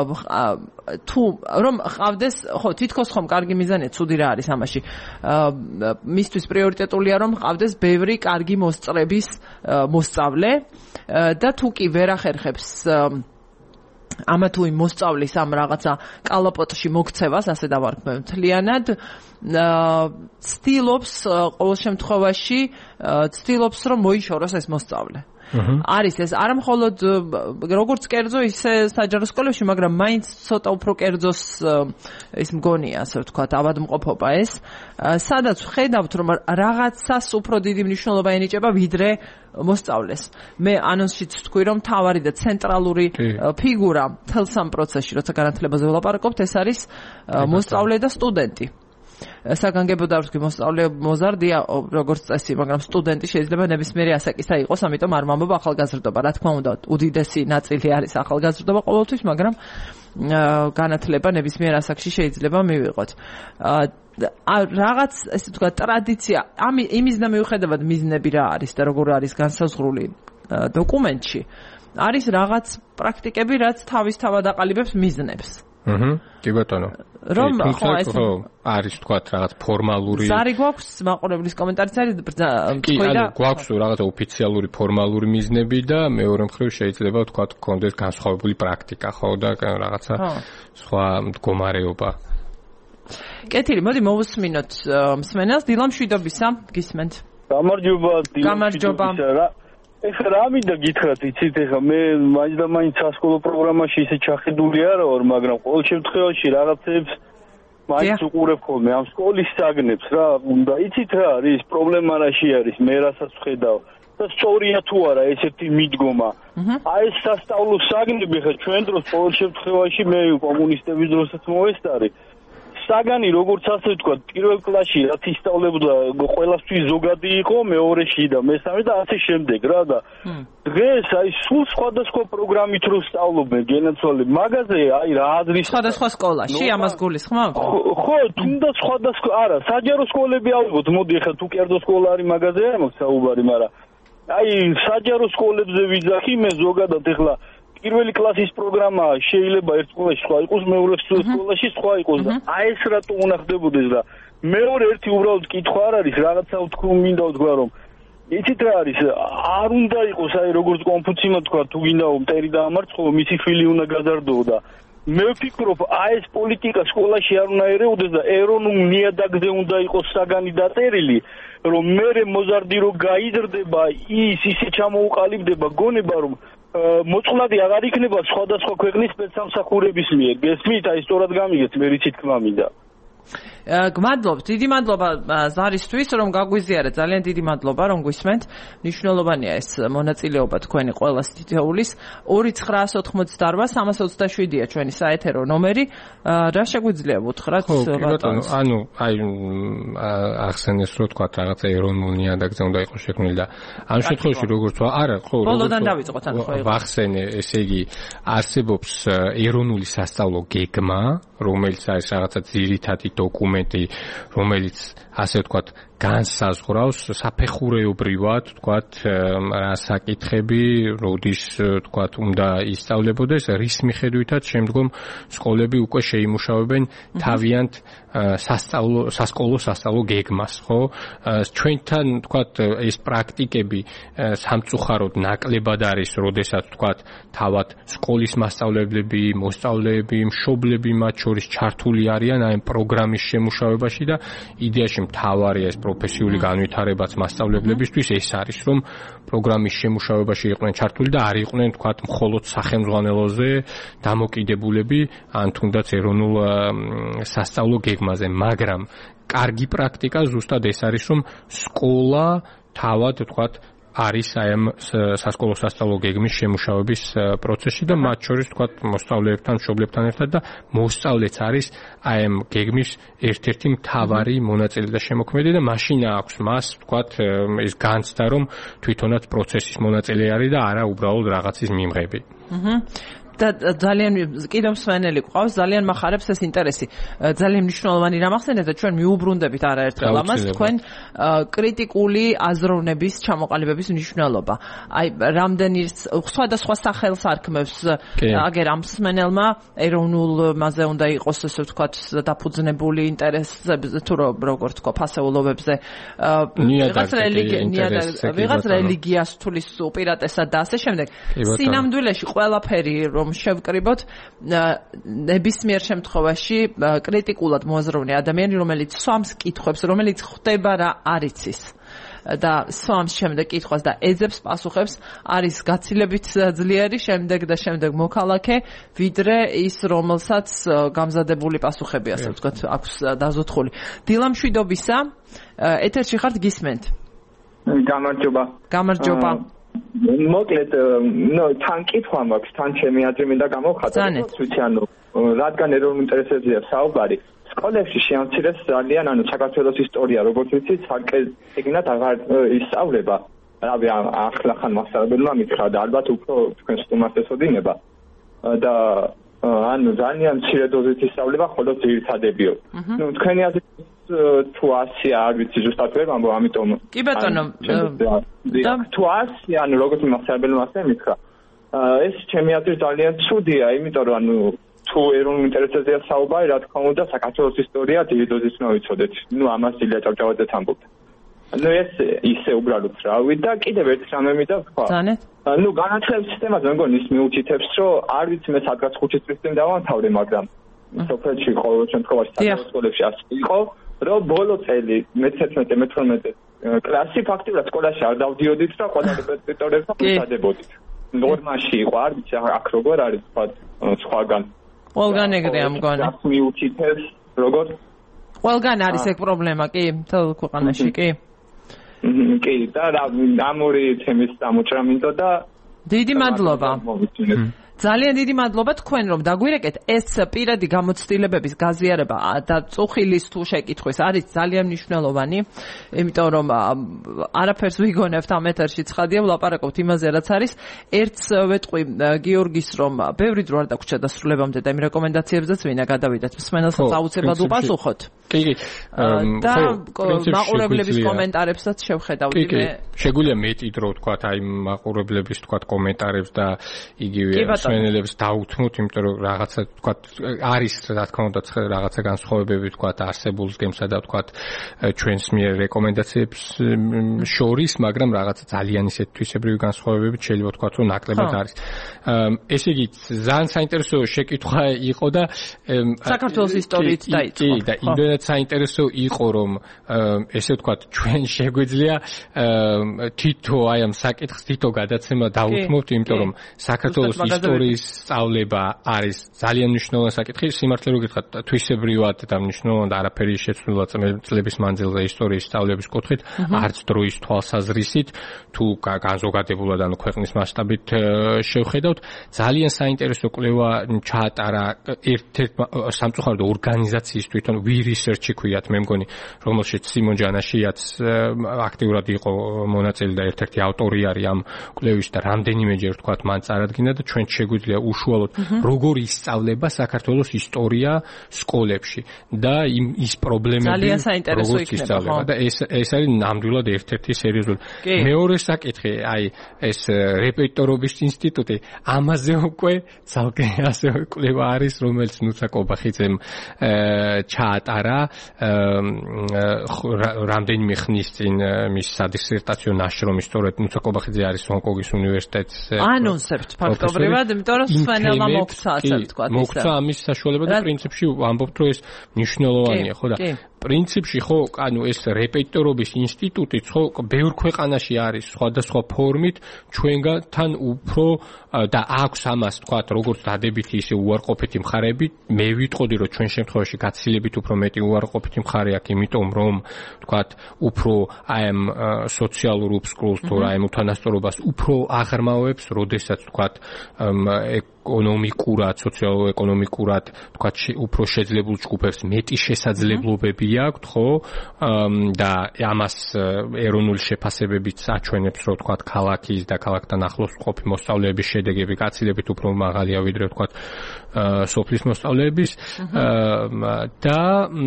Speaker 1: რომ ყავდეს, ხო, თითქოს ხომ კარგი მიზანია, ცუდი რა არის ამაში. მისთვის პრიორიტეტულია, რომ ყავდეს ბევრი კარგი მოსწრების მოსწავლე და თუ კი ვერ ახერხებს ამა თუ იმ მოსწავლის ამ რაღაცა კალაპოტში მოქცევას, ასე დავარქმევ მთლიანად, ცდილობს ყოველ შემთხვევაში ცდილობს რომ მოიშოროს ეს მოსწავლე. არის ეს არა მხოლოდ როგორც კერძო, ისე საჯარო სკოლებში, მაგრამ მაინც ცოტა უფრო კერძოს ის მგონია, ასე ვთქვათ, ავადმყოფობა ეს, სადაც ვხედავთ, რომ რაღაცას უფრო დიდი მნიშვნელობა ენიჭება ვიდრე მოსწავლეს. მე ანონსშიც ვთქვი, რომ მთავარი და ცენტრალური ფიგურა მთელ სამ პროცესში, როცა განათლებაზე ვლაპარაკობთ, ეს არის მოსწავლე და სტუდენტი. საგანგებო დარგში მოსწავლე მოზარდია როგორც წესი, მაგრამ სტუდენტი შეიძლება ნებისმიერი ასაკისა იყოს, ამიტომ არ ვამბობ ახალგაზრდობა. რა თქმა უნდა, უდიდესი ნაწილი არის ახალგაზრდობა ყოველთვის, მაგრამ განათლება ნებისმიერ ასაკში შეიძლება მივიღოთ. რაღაც ესე ვთქვათ ტრადიცია, იმის და მიუხედავად მიზნები რა არის და როგორ არის განსაზღვრული დოკუმენტში, არის რაღაც პრაქტიკები, რაც თავისთავად აყალიბებს მიზნებს.
Speaker 2: კი ბატონო.
Speaker 1: რომ
Speaker 2: ხო არის თქვათ რაღაც ფორმალური
Speaker 1: ზარი გვაქვს მაყურებლის კომენტარიც არის
Speaker 2: კი ანუ გვაქვს რაღაც ოფიციალური ფორმალური მიზნები და მეორე მხრივ შეიძლება თქვათ გქონდეს განსხვავებული პრაქტიკა, ხო და რაღაცა სხვა მდგომარეობა.
Speaker 1: კეთილი, მოდი მოვუსმინოთ მსმენელს. დილა მშვიდობისა, გისმენთ.
Speaker 5: გამარჯობა, დილა
Speaker 1: მშვიდობისა.
Speaker 5: ეხლა რა მინდა გითხრათ, იცით, ეხლა მე მაინც და მაინც სასკოლო პროგრამაში ისე ჩახედული არა ვარ, მაგრამ ყოველ შემთხვევაში რაღაცებს მაინც უყურებ ხოლმე ამ სკოლის საგნებს რა. უნდა იცით რა არის პრობლემა რაში არის, მე რასაც ვხედავ და სწორია თუ არა ესეთი მიდგომა. აი ეს სასწავლო საგნები ხა ჩვენ დროს ყოველ შემთხვევაში მე კომუნისტების დროსაც მოესწარი. საგანი როგორც ასე ვთქვა, პირველ კლასში რაც ისწავლებოდა ყველასთვის ზოგადი იყო, მეორეში და მესამე და ასე შემდეგ რა და დღეს აი სულ სხვადასხვა პროგრამით რო სწავლობენ გენაცვალე მაგაზე აი რა აზრის
Speaker 1: სხვადასხვა სკოლაში ამას გულისხმობ?
Speaker 5: ხო, თუნდაც სხვადასხვა არა, საჯარო სკოლები ავიღოთ, მოდი ახლა თუ კერძო სკოლა არის მაგაზე არ მაქვს საუბარი, მაგრამ აი საჯარო სკოლებზე ვიძახი მე ზოგადად ახლა პირველი კლასის პროგრამა შეიძლება ერთ სკოლაში სხვა იყოს, მეორე სკოლაში სხვა იყოს და აი ეს რატო უნდა ხდებოდეს და მეორე ერთი უბრალოდ კითხვა არ არის, რაღაცა ვთქვი, მინდა ვთქვა რომ იცით რა არის, არ უნდა იყოს აი როგორც კონფუციმმა თქვა, თუ გინდა მტერი დაამარცხო, მისი შვილი უნდა გაზარდო და მე ვფიქრობ, აი ეს პოლიტიკა სკოლაში არ უნდა ერეოდეს და ეროვნულ ნიადაგზე უნდა იყოს საგანი დაწერილი, რომ მე მოზარდი რო გაიზრდება, ისე ჩამოუყალიბდება გონება რომ მოწყვლადი აღარ იქნება სხვადასხვა ქვეყნის სპეცსამსახურების მიერ. გესმით, აი სწორად გამიგეთ, მე რითი თქმა მინდა.
Speaker 1: გმადლობთ, დიდი მადლობა ზარისთვის, რომ გაგვიზიარეთ, ძალიან დიდი მადლობა, რომ გვისმენთ. მნიშვნელოვანია ეს მონაწილეობა თქვენი ყველას თითოეულის. 2988327-ია ჩვენი საეთერო ნომერი. რა შეგვიძლია ვუთხრათ?
Speaker 2: ბატონო, ანუ აი ახსენეს რომ თქვა რაღაცა ეროვნულ ნიადაგზე უნდა იყოს შექმნილი და ამ შემთხვევაში როგორც არა, ხო,
Speaker 1: ბოლოდან დავიწყოთ ან ხო იყო.
Speaker 2: ვახსენე, ესე იგი არსებობს ეროვნული სასწავლო გეგმა, რომელიც არის რაღაცა ძირითადი დოკუმენტი, რომელიც ასე ვთქვათ განსაზღვრავს საფეხურეობრივად, თქვათ, რა საკითხები, როდის, თქვათ, უნდა ისწავლებოდეს, რის მიხედვითაც შემდგომ სკოლები უკვე შეიმუშავებენ თავიანთ სასკოლო გეგმას, ხო? ჩვენთან, თქვათ, ეს პრაქტიკები სამწუხაროდ ნაკლებად არის, როდესაც, თქვათ, თავად სკოლის მასწავლებლები, მოსწავლეები, მშობლები მათ შორის ჩართული არიან აი პროგრამის შემუშავებაში და იდეაში მთავარია ეს პროფესიული განვითარებაც მასწავლებლებისთვის ეს არის, რომ პროგრამის შემუშავებაში იყვნენ ჩართული და არ იყვნენ, თქვათ, მხოლოდ სახელმძღვანელოზე დამოკიდებულები, ან თუნდაც ეროვნულ სასწავლო გეგმაზე, მაგრამ კარგი პრაქტიკა ზუსტად ეს არის, რომ სკოლა თავად, თქვათ, არის აი ამ სასკოლო სასწავლო გეგმის შემუშავების პროცესში და მათ შორის, თქვათ, მოსწავლეებთან, მშობლებთან ერთად და მოსწავლეც არის აი ამ გეგმის ერთ-ერთი მთავარი მონაწილე და შემოქმედი და მაშინ აქვს მას, თქვათ, ეს განცდა, რომ თვითონაც პროცესის მონაწილე არის და არა უბრალოდ რაღაცის მიმღები.
Speaker 1: და ძალიან კიდევ მსვენელი გვყავს, ძალიან მახარებს ეს ინტერესი. ძალიან მნიშვნელოვანი რამ ახსენეთ და ჩვენ მიუბრუნდებით არაერთხელ ამას, თქვენ კრიტიკული აზროვნების ჩამოყალიბების მნიშვნელობა. აი, რამდენი სხვადასხვა სახელს არქმევს აგერ ამ მსმენელმა ეროვნულმაზე უნდა იყოს, ესე ვთქვათ, დაფუძნებული ინტერესებზე თუ როგორ თქვა, ფასეულობებზე. ვიღაც რელიგიას თulis უპირატესად და ასე შემდეგ. სინამდვილეში ყველაფერი შევკრიბოთ ნებისმიერ შემთხვევაში კრიტიკულად მოაზროვნე ადამიანი, რომელიც სვამს კითხვებს, რომელიც ხვდება რა არიცის და სვამს შემდეგ კითხვას და ეძებს პასუხებს, არის გაცილებით ძლიერი შემდეგ მოქალაქე, ვიდრე ის, რომელსაც გამზადებული პასუხები, ასე ვთქვათ, აქვს დაზოთხული. დილა მშვიდობისა, ეთერში ხართ, გისმენთ. გამარჯობა.
Speaker 6: მოკლედ, თან კითხვა მაქვს, თან ჩემი აზრი მინდა გამოვხატო. ვიცი, რადგან ეროვნულ ინტერესებზეა საუბარი, სკოლებში შეამცირეს ძალიან, საქართველოს ისტორია, როგორც ვიცით, საკეთებინათ აღარ ისწავლება. რავი, ახლახან მასწავლებელმა მითხრა და ალბათ უფრო თქვენ სტუმარს ესოდინება. და ძალიან მცირე დოზით ისწავლება, ხოლო ძირითადებიო. თქვენი აზრით თუ ასია, არ ვიცი ზუსტად ვერ ვამბობ, ამიტომ
Speaker 1: კი ბატონო,
Speaker 6: თუ ასია, როგორც მასწავლებელმა ასე მითხრა, ეს ჩემი აზრით ძალიან ცუდია, იმიტომ რომ თუ ეროვნულ ინტერესებზეა საუბარი, რა თქმა უნდა, საქართველოს ისტორია დიდი დოზით უნდა ვიცოდეთ. ამას ილია ჭავჭავაძეც ამბობდა. ეს ისე უბრალოდ რავი და კიდევ ერთ რამე მინდა ვთქვა. განათლების სისტემაზე მეგონი ის მიუჩითებს, რომ არ ვიცი მე სადღაც 5 წლის წინ დავამთავრე, მაგრამ სოფელში ყოველ შემთხვევაში საქართველოს სკოლებში ასე იყო, რომ ბოლო წელი მე-11-მე-12 კლასი ფაქტობრივად სკოლაში არ დავდიოდით და ყველა რეპეტიტორებთან ვისადებოდით. ნორმაში იყო, არ ვიცი აქ როგორ არის სხვაგან.
Speaker 1: ყველგან ეგრეა მგონი.
Speaker 6: მიუჩითებს როგორ?
Speaker 1: ყველგან არის ეგ პრობლემა, კი, მთელ ქვეყანაში, კი.
Speaker 6: კი, და ამ ორი თემის დამოჭრა მინდოდა.
Speaker 1: დიდი მადლობა. ძალიან დიდი მადლობა თქვენ რომ დაგვირეკეთ ეს პირადი გამოცდილებების გაზიარება და წუხილის თუ შეკითხვის არის ძალიან მნიშვნელოვანი, იმიტომ რომ არაფერს ვიგონებთ ამ ეთერში, ცხადია, ვლაპარაკობთ იმაზე რაც არის. ერთს ვეტყვი გიორგის რომ ბევრი დრო არ დაგვრჩა დასრულებამდე და იმ რეკომენდაციებზეც ვინა გადავიდეთ, მსმენელსაც აუცილებლად უპასუხოთ.
Speaker 2: კი,
Speaker 1: და მაყურებლების კომენტარებსაც შევხედავთ.
Speaker 2: კი, შეგვიძლია მეტი დრო თქვა აი მაყურებლების თქვა კომენტარებს და იგივე მსმენელებს დაუთმოთ, იმიტომ რომ რაღაცა თქვა არის რა თქმა უნდა რაღაცა განსხვავებები თქვა არსებულს გემსა და თქვა ჩვენს მიერ რეკომენდაციებს შორის, მაგრამ რაღაცა ძალიან ისეთ თვისებრივი განსხვავებები შეიძლება თქვა რომ ნაკლებად არის. ესე იგი ძალიან საინტერესო შეკითხვა იყო და
Speaker 1: საქართველოს ისტორიით დაიწყო.
Speaker 2: კი, და იმდენად საინტერესო იყო რომ ესე ვთქვათ ჩვენ შეგვიძლია თითო აი ამ საკითხს თითო გადაცემა დაუთმოთ, იმიტომ რომ საქართველოს ისტორიის სწავლება არის ძალიან მნიშვნელოვანი საკითხი. სიმართლე რო გითხრათ, თვისებრივად და მნიშვნელოვნად არაფერი შეცვლილა წლების მანძილზე ისტორიის სწავლების კუთხით, არც დროის თვალსაზრისით, თუ განზოგადებულად ანუ ქვეყნის მასშტაბით შევხედავთ, ძალიან საინტერესო კვლევა ჩაატარა ერთ-ერთ სამწუხაროდ ორგანიზაციის თვითონ We Research ქვიათ, მე მგონი, რომელშიც სიმონ ჯანაშიაც აქტიურად იყო მონაწილე და ერთ-ერთი ავტორი არის ამ კვლევის და რამდენიმეჯერ თქვათ მან წარადგინა და ჩვენ შეგვიძლია უშუალოდ როგორ ისწავლება საქართველოს ისტორია სკოლებში და ის პრობლემები როგორ ისწავლება და ეს არის ნამდვილად ერთ-ერთი სერიოზული. მეორე საკითხი, აი ეს რეპერტორობის ინსტიტუტი, ამაზე უკვე ცალკე ასევე კვლევა არის, რომელიც ნუცა კობახიძემ ჩაატარა რამდენიმე ხნის წინ მის სადისერტაციო ნაშრომი, სწორედ ნუცა კობახიძე არის ჰონკონგის უნივერსიტეტზე
Speaker 1: ანონსებთ ფაქტობრივად, იმიტომ რომ სვენელმა მოგცა, ასე ვთქვათ, ისა.
Speaker 2: მოგცა ამის საშუალება და პრინციპში ამბობთ, რომ ეს მნიშვნელოვანია, ხო და პრინციპში ხო, ანუ ეს რეპერტორობის ინსტიტუტიც ხო ბევრ ქვეყანაში არის სხვადასხვა ფორმით, ჩვენგან უფრო და აქვს ამას თქვათ, როგორც დადებითი ისე უარყოფითი მხარეები. მე ვიტყოდი, რომ ჩვენ შემთხვევაში გაცილებით უფრო მეტი უარყოფითი მხარე აქვს, იმიტომ რომ თქვათ, უფრო აი ამ სოციალურ უფსკრულს თუ აი ამ უთანასწორობას უფრო აღრმავებს, როდესაც თქვათ ეკონომიკურად, სოციალურ-ეკონომიკურად, თქვათ, უფრო შეძლებულ ჯგუფებს მეტი შესაძლებლობები აქვთ, ხო? და ამას ეროვნული შეფასებებიც აჩვენებს, რომ თქვათ, ქალაქის და ქალაქთან ახლოს მყოფი მოსწავლეების შედეგები გაცილებით უფრო მაღალია, ვიდრე თქვათ, სოფლის მოსწავლეების და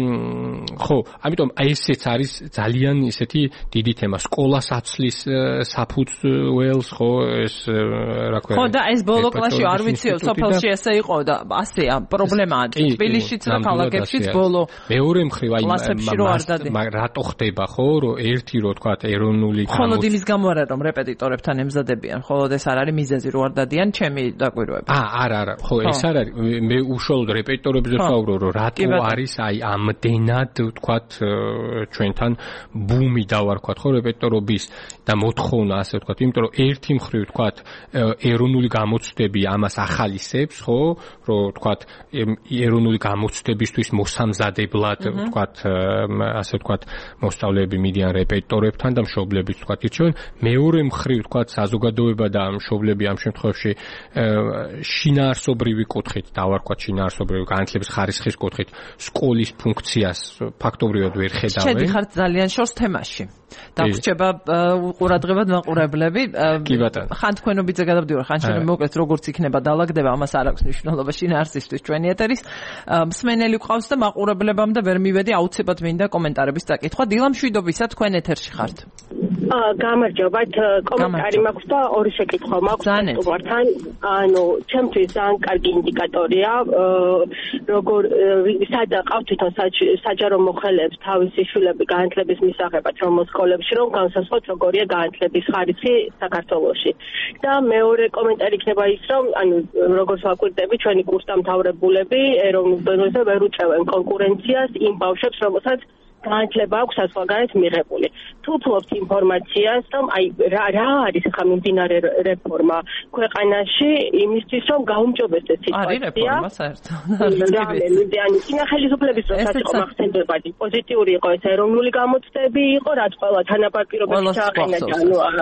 Speaker 2: ხო, ამიტომ აი ესეც არის ძალიან ისეთი დიდი თემა, სკოლას აცლის საფუძველს, ხო, ეს რა ქვია.
Speaker 1: ხო, და ეს ბოლო კლასში არ ვიცი სოფელში ესე იყო და ასეა პრობლემაა თბილისშიც და ქალაქებშიც ბოლო
Speaker 2: მეორე მხრივ აი რატო ხდება ხო რომ ერთი რო თქვა ეროვნული
Speaker 1: ხოლოდ იმის გამო არა რომ რეპეტიტორებთან ემზადებიან ხოლოდ ეს არ არის მიზეზი რო არ დადიან ჩემი დაკვირვება
Speaker 2: არა ხო ეს არ არის მე უშუალოდ რეპეტიტორებზე ვსაუბრო რომ რატო არის აი ამდენად თქვა ჩვენთან ბუმი დავარქვათ ხო რეპეტიტორობის და მოთხოვნა ასე ვთქვა იმიტომ რომ ერთი მხრივ თქვა ეროვნული გამოცდები ამას ახალისებს, ხო, რომ თქვათ, ეროვნული გამოცდებისთვის მოსამზადებლად, თქვათ, ასე ვთქვათ, მოსწავლეები მიდიან რეპეტიტორებთან და მშობლებიც თქვათ ირჩევენ. მეორე მხრივ, თქვათ, საზოგადოება და მშობლები ამ შემთხვევაში შინაარსობრივი კუთხით, დავარქვათ შინაარსობრივი განათლების ხარისხის კუთხით, სკოლის ფუნქციას ფაქტობრივად ვერ ხედავენ.
Speaker 1: შედიხართ ძალიან შორს თემაში. დაგვრჩება ყურადღებად მაყურებლები. ხან თქვენობიძე გადავდივარ, ხან შენ მოკლედ როგორც იქნება დალაგდება, ამას არ აქვს მნიშვნელობა შინაარსისთვის ჩვენი ეთერის. მსმენელი ყავს და მაყურებლებამ და ვერ მივედი, აუცილებლად მინდა კომენტარების წაკითხვა. დილა მშვიდობისა, თქვენ ეთერში ხართ.
Speaker 4: გამარჯობათ, კომენტარი მაქვს და ორი შეკითხვა მაქვს სტუმართან. ანუ ჩემთვის ძალიან კარგი ინდიკატორია, როგორ სადა ყავთ თვითონ საჯარო მოხელეებს თავისი შვილები განათლების მისაღებად რომელ სკოლებში რომ განსაზღვროთ როგორია განათლების ხარისხი საქართველოში. და მეორე კომენტარი იქნება ის რომ ანუ როგორც ვაკვირდები ჩვენი კურსდამთავრებულები ეროვნულ დონეზე ვერ უწევენ კონკურენციას იმ ბავშვებს რომელსაც განათლება აქვს საზღვარგარეთ მიღებული. თუ ფლობთ ინფორმაციას, რომ აი რა არის ახლა მიმდინარე რეფორმა ქვეყანაში იმისთვის, რომ გაუმჯობესდეს სიტუაცია.
Speaker 1: არის რეფორმა საერთოდ.
Speaker 4: ანუ წინა ხელისუფლების დროსაც იყო მახსენდებადი. პოზიტიური იყო ეს ეროვნული გამოცდები, იყო რაც ყველა თანაპარკირობაში ჩააყენა და ანუ არა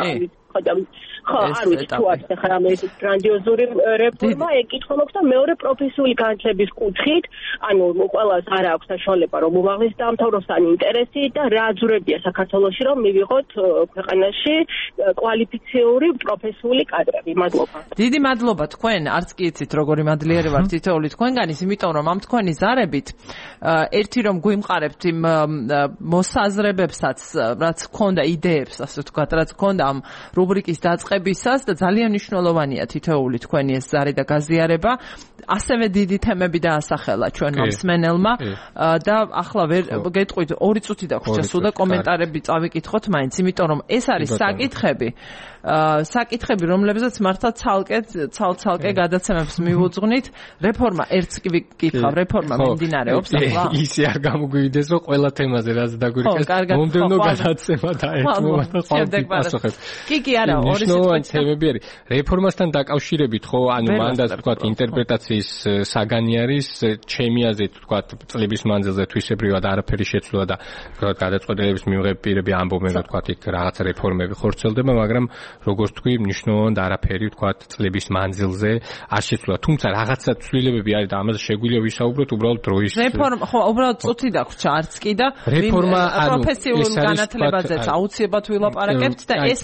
Speaker 4: ხო, არ ვიცი თუ არის ახლა მე ეს გრანდიოზური რეფორმა, ეკითხვა მაქვს და მეორე პროფესიული განათლების კუთხით, ანუ ყველას არ აქვს საშუალება რომ უმაღლეს დაამთავროს ან ინტერესი და რა ძურებია საქართველოში რომ მივიღოთ ქვეყანაში კვალიფიციური პროფესიული კადრები. მადლობა.
Speaker 1: დიდი მადლობა თქვენ, არც კი იცით როგორი მადლიერი ვართ თითოეული თქვენგანის, იმიტომ რომ ამ თქვენი ზარებით ერთი რომ გვიმყარებთ იმ მოსაზრებებსაც, რაც გქონდა იდეებს, ასე ვთქვათ, რაც გქონდა ამ რუბრიკის დაწყებისას და ძალიან მნიშვნელოვანია თითოეული თქვენი ეს ზარი და გაზიარება. ასევე დიდი თემები დაასახელა ჩვენმა მსმენელმა და ახლა ვერ გეტყვით 2 წუთი დაგვრჩა სულ და კომენტარები წავიკითხოთ მაინც, იმიტომ რომ ეს არის საკითხები, რომლებზეც მართლა ცალკე გადაცემებს მივუძღვნით. რეფორმა ერთს კი ვიკითხავ, რეფორმა მიმდინარეობს ახლა.
Speaker 2: ისე არ გამოგვივიდეს, რომ ყველა თემაზე რაც დაგვირჩეს, მომდევნო გადაცემა დაეთმობა და ხალხი პასუხებს.
Speaker 1: კი, არა, ორი
Speaker 2: სიტყვით თემები არის. რეფორმასთან დაკავშირებით, ხო, ანუ მანდაც თქვათ ინტერპრეტაციის საგანი არის, ჩემი აზრით, თქვათ, წლების მანძილზე თვისებრივად არაფერი შეცვლა და თქვათ, გადაწყვეტილების მიღების პირები ამბობენ, რომ თქვათ, იქ რაღაც რეფორმები ხორცელდება, მაგრამ როგორც თქვი, მნიშვნელოვნად არაფერი თქვათ წლების მანძილზე არ შეცვლა. თუმცა რაღაცა ცვლილებები არის და ამაზე შეგვიძლია ვისაუბროთ უბრალოდ დროის.
Speaker 1: რეფორმა ხო, უბრალოდ წუთი დაგვრჩა, არც კი და
Speaker 2: რეფორმა
Speaker 1: პროფესიულ განათლებაზეც აუცილებლად ვილაპარაკებთ და ეს არ უნდა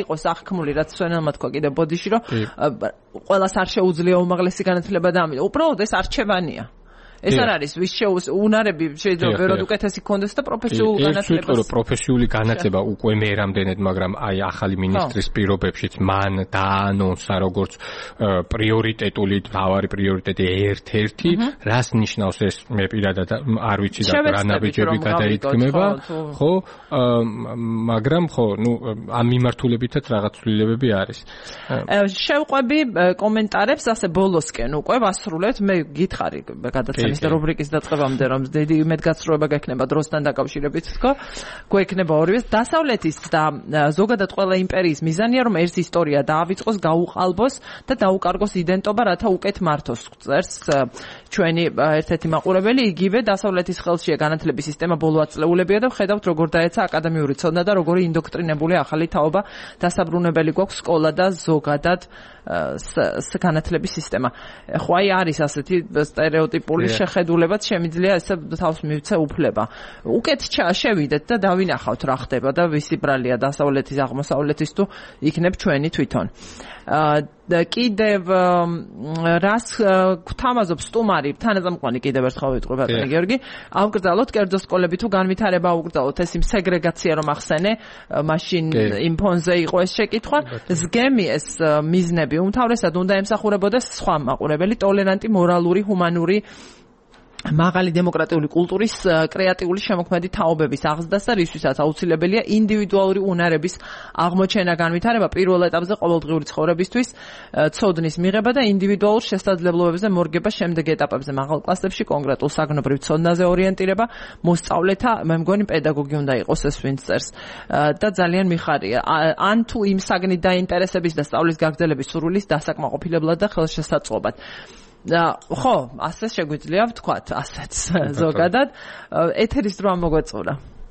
Speaker 1: იყოს აღქმული, რაც სვენელმა თქვა კიდე ბოდიში, რომ ყველას არ შეუძლია უმაღლესი განათლება და ამიტომ უბრალოდ ეს არჩევანია. ეს არ არის ვის უნარები შეიძლება ვეროდ უკეთესი კონდეს და პროფესიული განათლება.
Speaker 2: ეს პროფესიული განათლება უკვე მე რამდენად, მაგრამ აი ახალი მინისტრის პირობებშიც მან დაანონსა როგორც პრიორიტეტული თავარი პრიორიტეტი ერთ-ერთი, რას ნიშნავს ეს მე პირადად არ ვიცი და რა ნაბიჯები გადაიქმნება, ხო? მაგრამ ხო, ნუ ამ მიმართულებითაც რაღაც ცვლილებები არის.
Speaker 1: შევყვები კომენტარებს ასე ბოლოსკენ უკვე ვასრულებთ. მე გითხარი გადაცემის და რუბრიკის დაწყებამდე რომ დიდი იმედგაცრუება გექნება დროსთან დაკავშირებით თქო გვექნება ორივეს დასავლეთის და ზოგადად ყველა იმპერიის მიზანია რომ ერთ ისტორია დაავიწყოს გაუყალბოს და დაუკარგოს იდენტობა რათა უკეთ მართოს წერს ჩვენი ერთ-ერთი მაყურებელი იგივე დასავლეთის ხელშია განათლების სისტემა ბოლო ათწლეულებია და ხედავთ როგორ დაეცა აკადემიური ცოდნა და როგორი ინდოქტრინებული ახალი თაობა დასაბრუნებელი გვაქვს სკოლა და ზოგადად განათლების სისტემა ხო აი არის ასეთი სტერეოტიპული შეხედულებაც შემიძლია ესე თავს მივცე უფლება. უკეთ შევიდეთ და დავინახავთ რა ხდება და ვისი ბრალია დასავლეთის აღმოსავლეთის თუ იქნებ ჩვენი თვითონ. კიდევ რას გვთამაზობს სტუმარი თანაზამყვანი კიდევ ერთხელ ვიტყვი ბატონი გიორგი ავკრძალოთ კერძო სკოლები თუ განვითარება ავკრძალოთ ეს იმ სეგრეგაცია რომ ახსენე მაშინ იმ ფონზე იყო ეს შეკითხვა ზგემი ეს მიზნები უმთავრესად უნდა ემსახურებოდეს სხვა მაყურებელი ტოლერანტი მორალური ჰუმანური მაღალი დემოკრატიული კულტურის კრეატიული შემოქმედი თაობების აღზრდას და რისთვისაც აუცილებელია ინდივიდუალური უნარების აღმოჩენა განვითარება პირველ ეტაპზე ყოველდღიური ცხოვრებისთვის ცოდნის მიღება და ინდივიდუალურ შესაძლებლობებზე მორგება შემდეგ ეტაპებზე მაღალ კლასებში კონკრეტულ საგნობრივ ცოდნაზე ორიენტირება მოსწავლეთა მე მგონი პედაგოგი უნდა იყოს ეს ვინც წერს და ძალიან მიხარია ან თუ იმ საგნით დაინტერესების და სწავლის გაგრძელების სურვილის დასაკმაყოფილებლად და ხელშესაწყობად ხო, ასე შეგვიძლია ვთქვათ, ასეც ზოგადად. ეთერის დრო მოგვეწურა.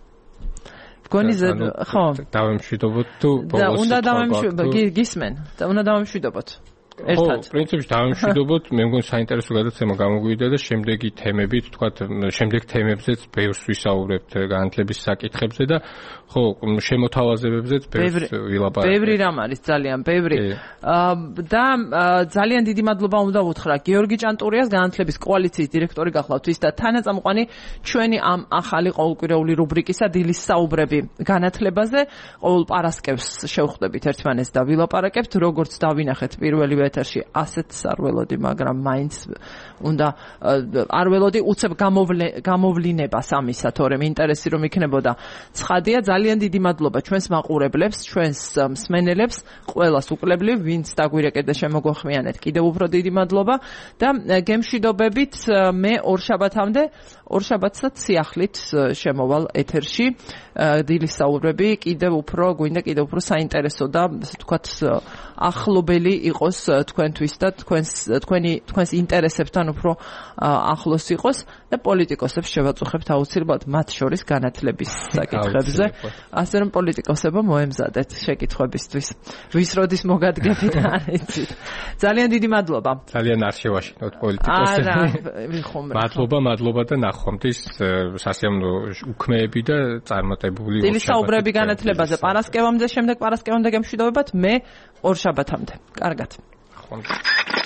Speaker 1: მგონი ხო.
Speaker 2: დავემშვიდობოთ თუ
Speaker 1: ბოლოს. უნდა დავემშვიდობოთ, გისმენ. უნდა დავემშვიდობოთ. ერთად.
Speaker 2: ხო, პრინციპში დავემშვიდობოთ, მე მგონი საინტერესო გადაცემა გამოგვივიდა და შემდეგი თემებით, ვთქვათ, შემდეგ თემებზეც ბევრს ვისაუბრებთ განათლების საკითხებზე და ხო, შემოთავაზებებზეც ბევრს ვილაპარაკებთ.
Speaker 1: ბევრი რამ არის ძალიან ბევრი. და ძალიან დიდი მადლობა უნდა უთხრა გიორგი ჭანტურიას განათლების კოალიციის დირექტორი გახლავთ ის და თანაწამყვანი ჩვენი ამ ახალი ყოველკვირეული რუბრიკისა დილის საუბრები განათლებაზე ყოველ პარასკევს შევხვდებით ერთმანეთს და ვილაპარაკებთ როგორც დავინახეთ პირველი ეთერში ასეთ სარველოდი მაგრამ მაინც უნდა არ ველოდი უცებ გამოვლინება სამისა თორემ ინტერესი რომ იქნებოდა ცხადია ძალიან დიდი მადლობა ჩვენს მაყურებლებს ჩვენს მსმენელებს ყველას უკლებლივ ვინც დაგვირეკეთ და შემოგვეხმიანეთ კიდევ უფრო დიდი მადლობა და გემშვიდობებით მე ორ შაბათსაც სიახლით შემოვალ ეთერში დილის საუბრები კიდევ უფრო გვინდა კიდევ უფრო საინტერესო და ასე ვთქვათ ახლობელი იყოს თქვენთვის და თქვენს ინტერესებთან უფრო ახლოს იყოს და პოლიტიკოსებს შევაწუხებთ აუცილებლად მათ შორის განათლების საკითხებზე ასე რომ პოლიტიკოსებო მოემზადეთ შეკითხვებისთვის ვის როდის მოგადგებით არ იცით ძალიან დიდი მადლობა
Speaker 2: ძალიან არ შევაშინოთ პოლიტიკოსები მადლობა და ნახვამდის სასიამოვნო უქმეები და წარმატებული
Speaker 1: დილის საუბრები განათლებაზე პარასკევამდე შემდეგ პარასკევამდე გემშვიდობებათ მე ორ შაბათამდე კარგად
Speaker 2: ხონდა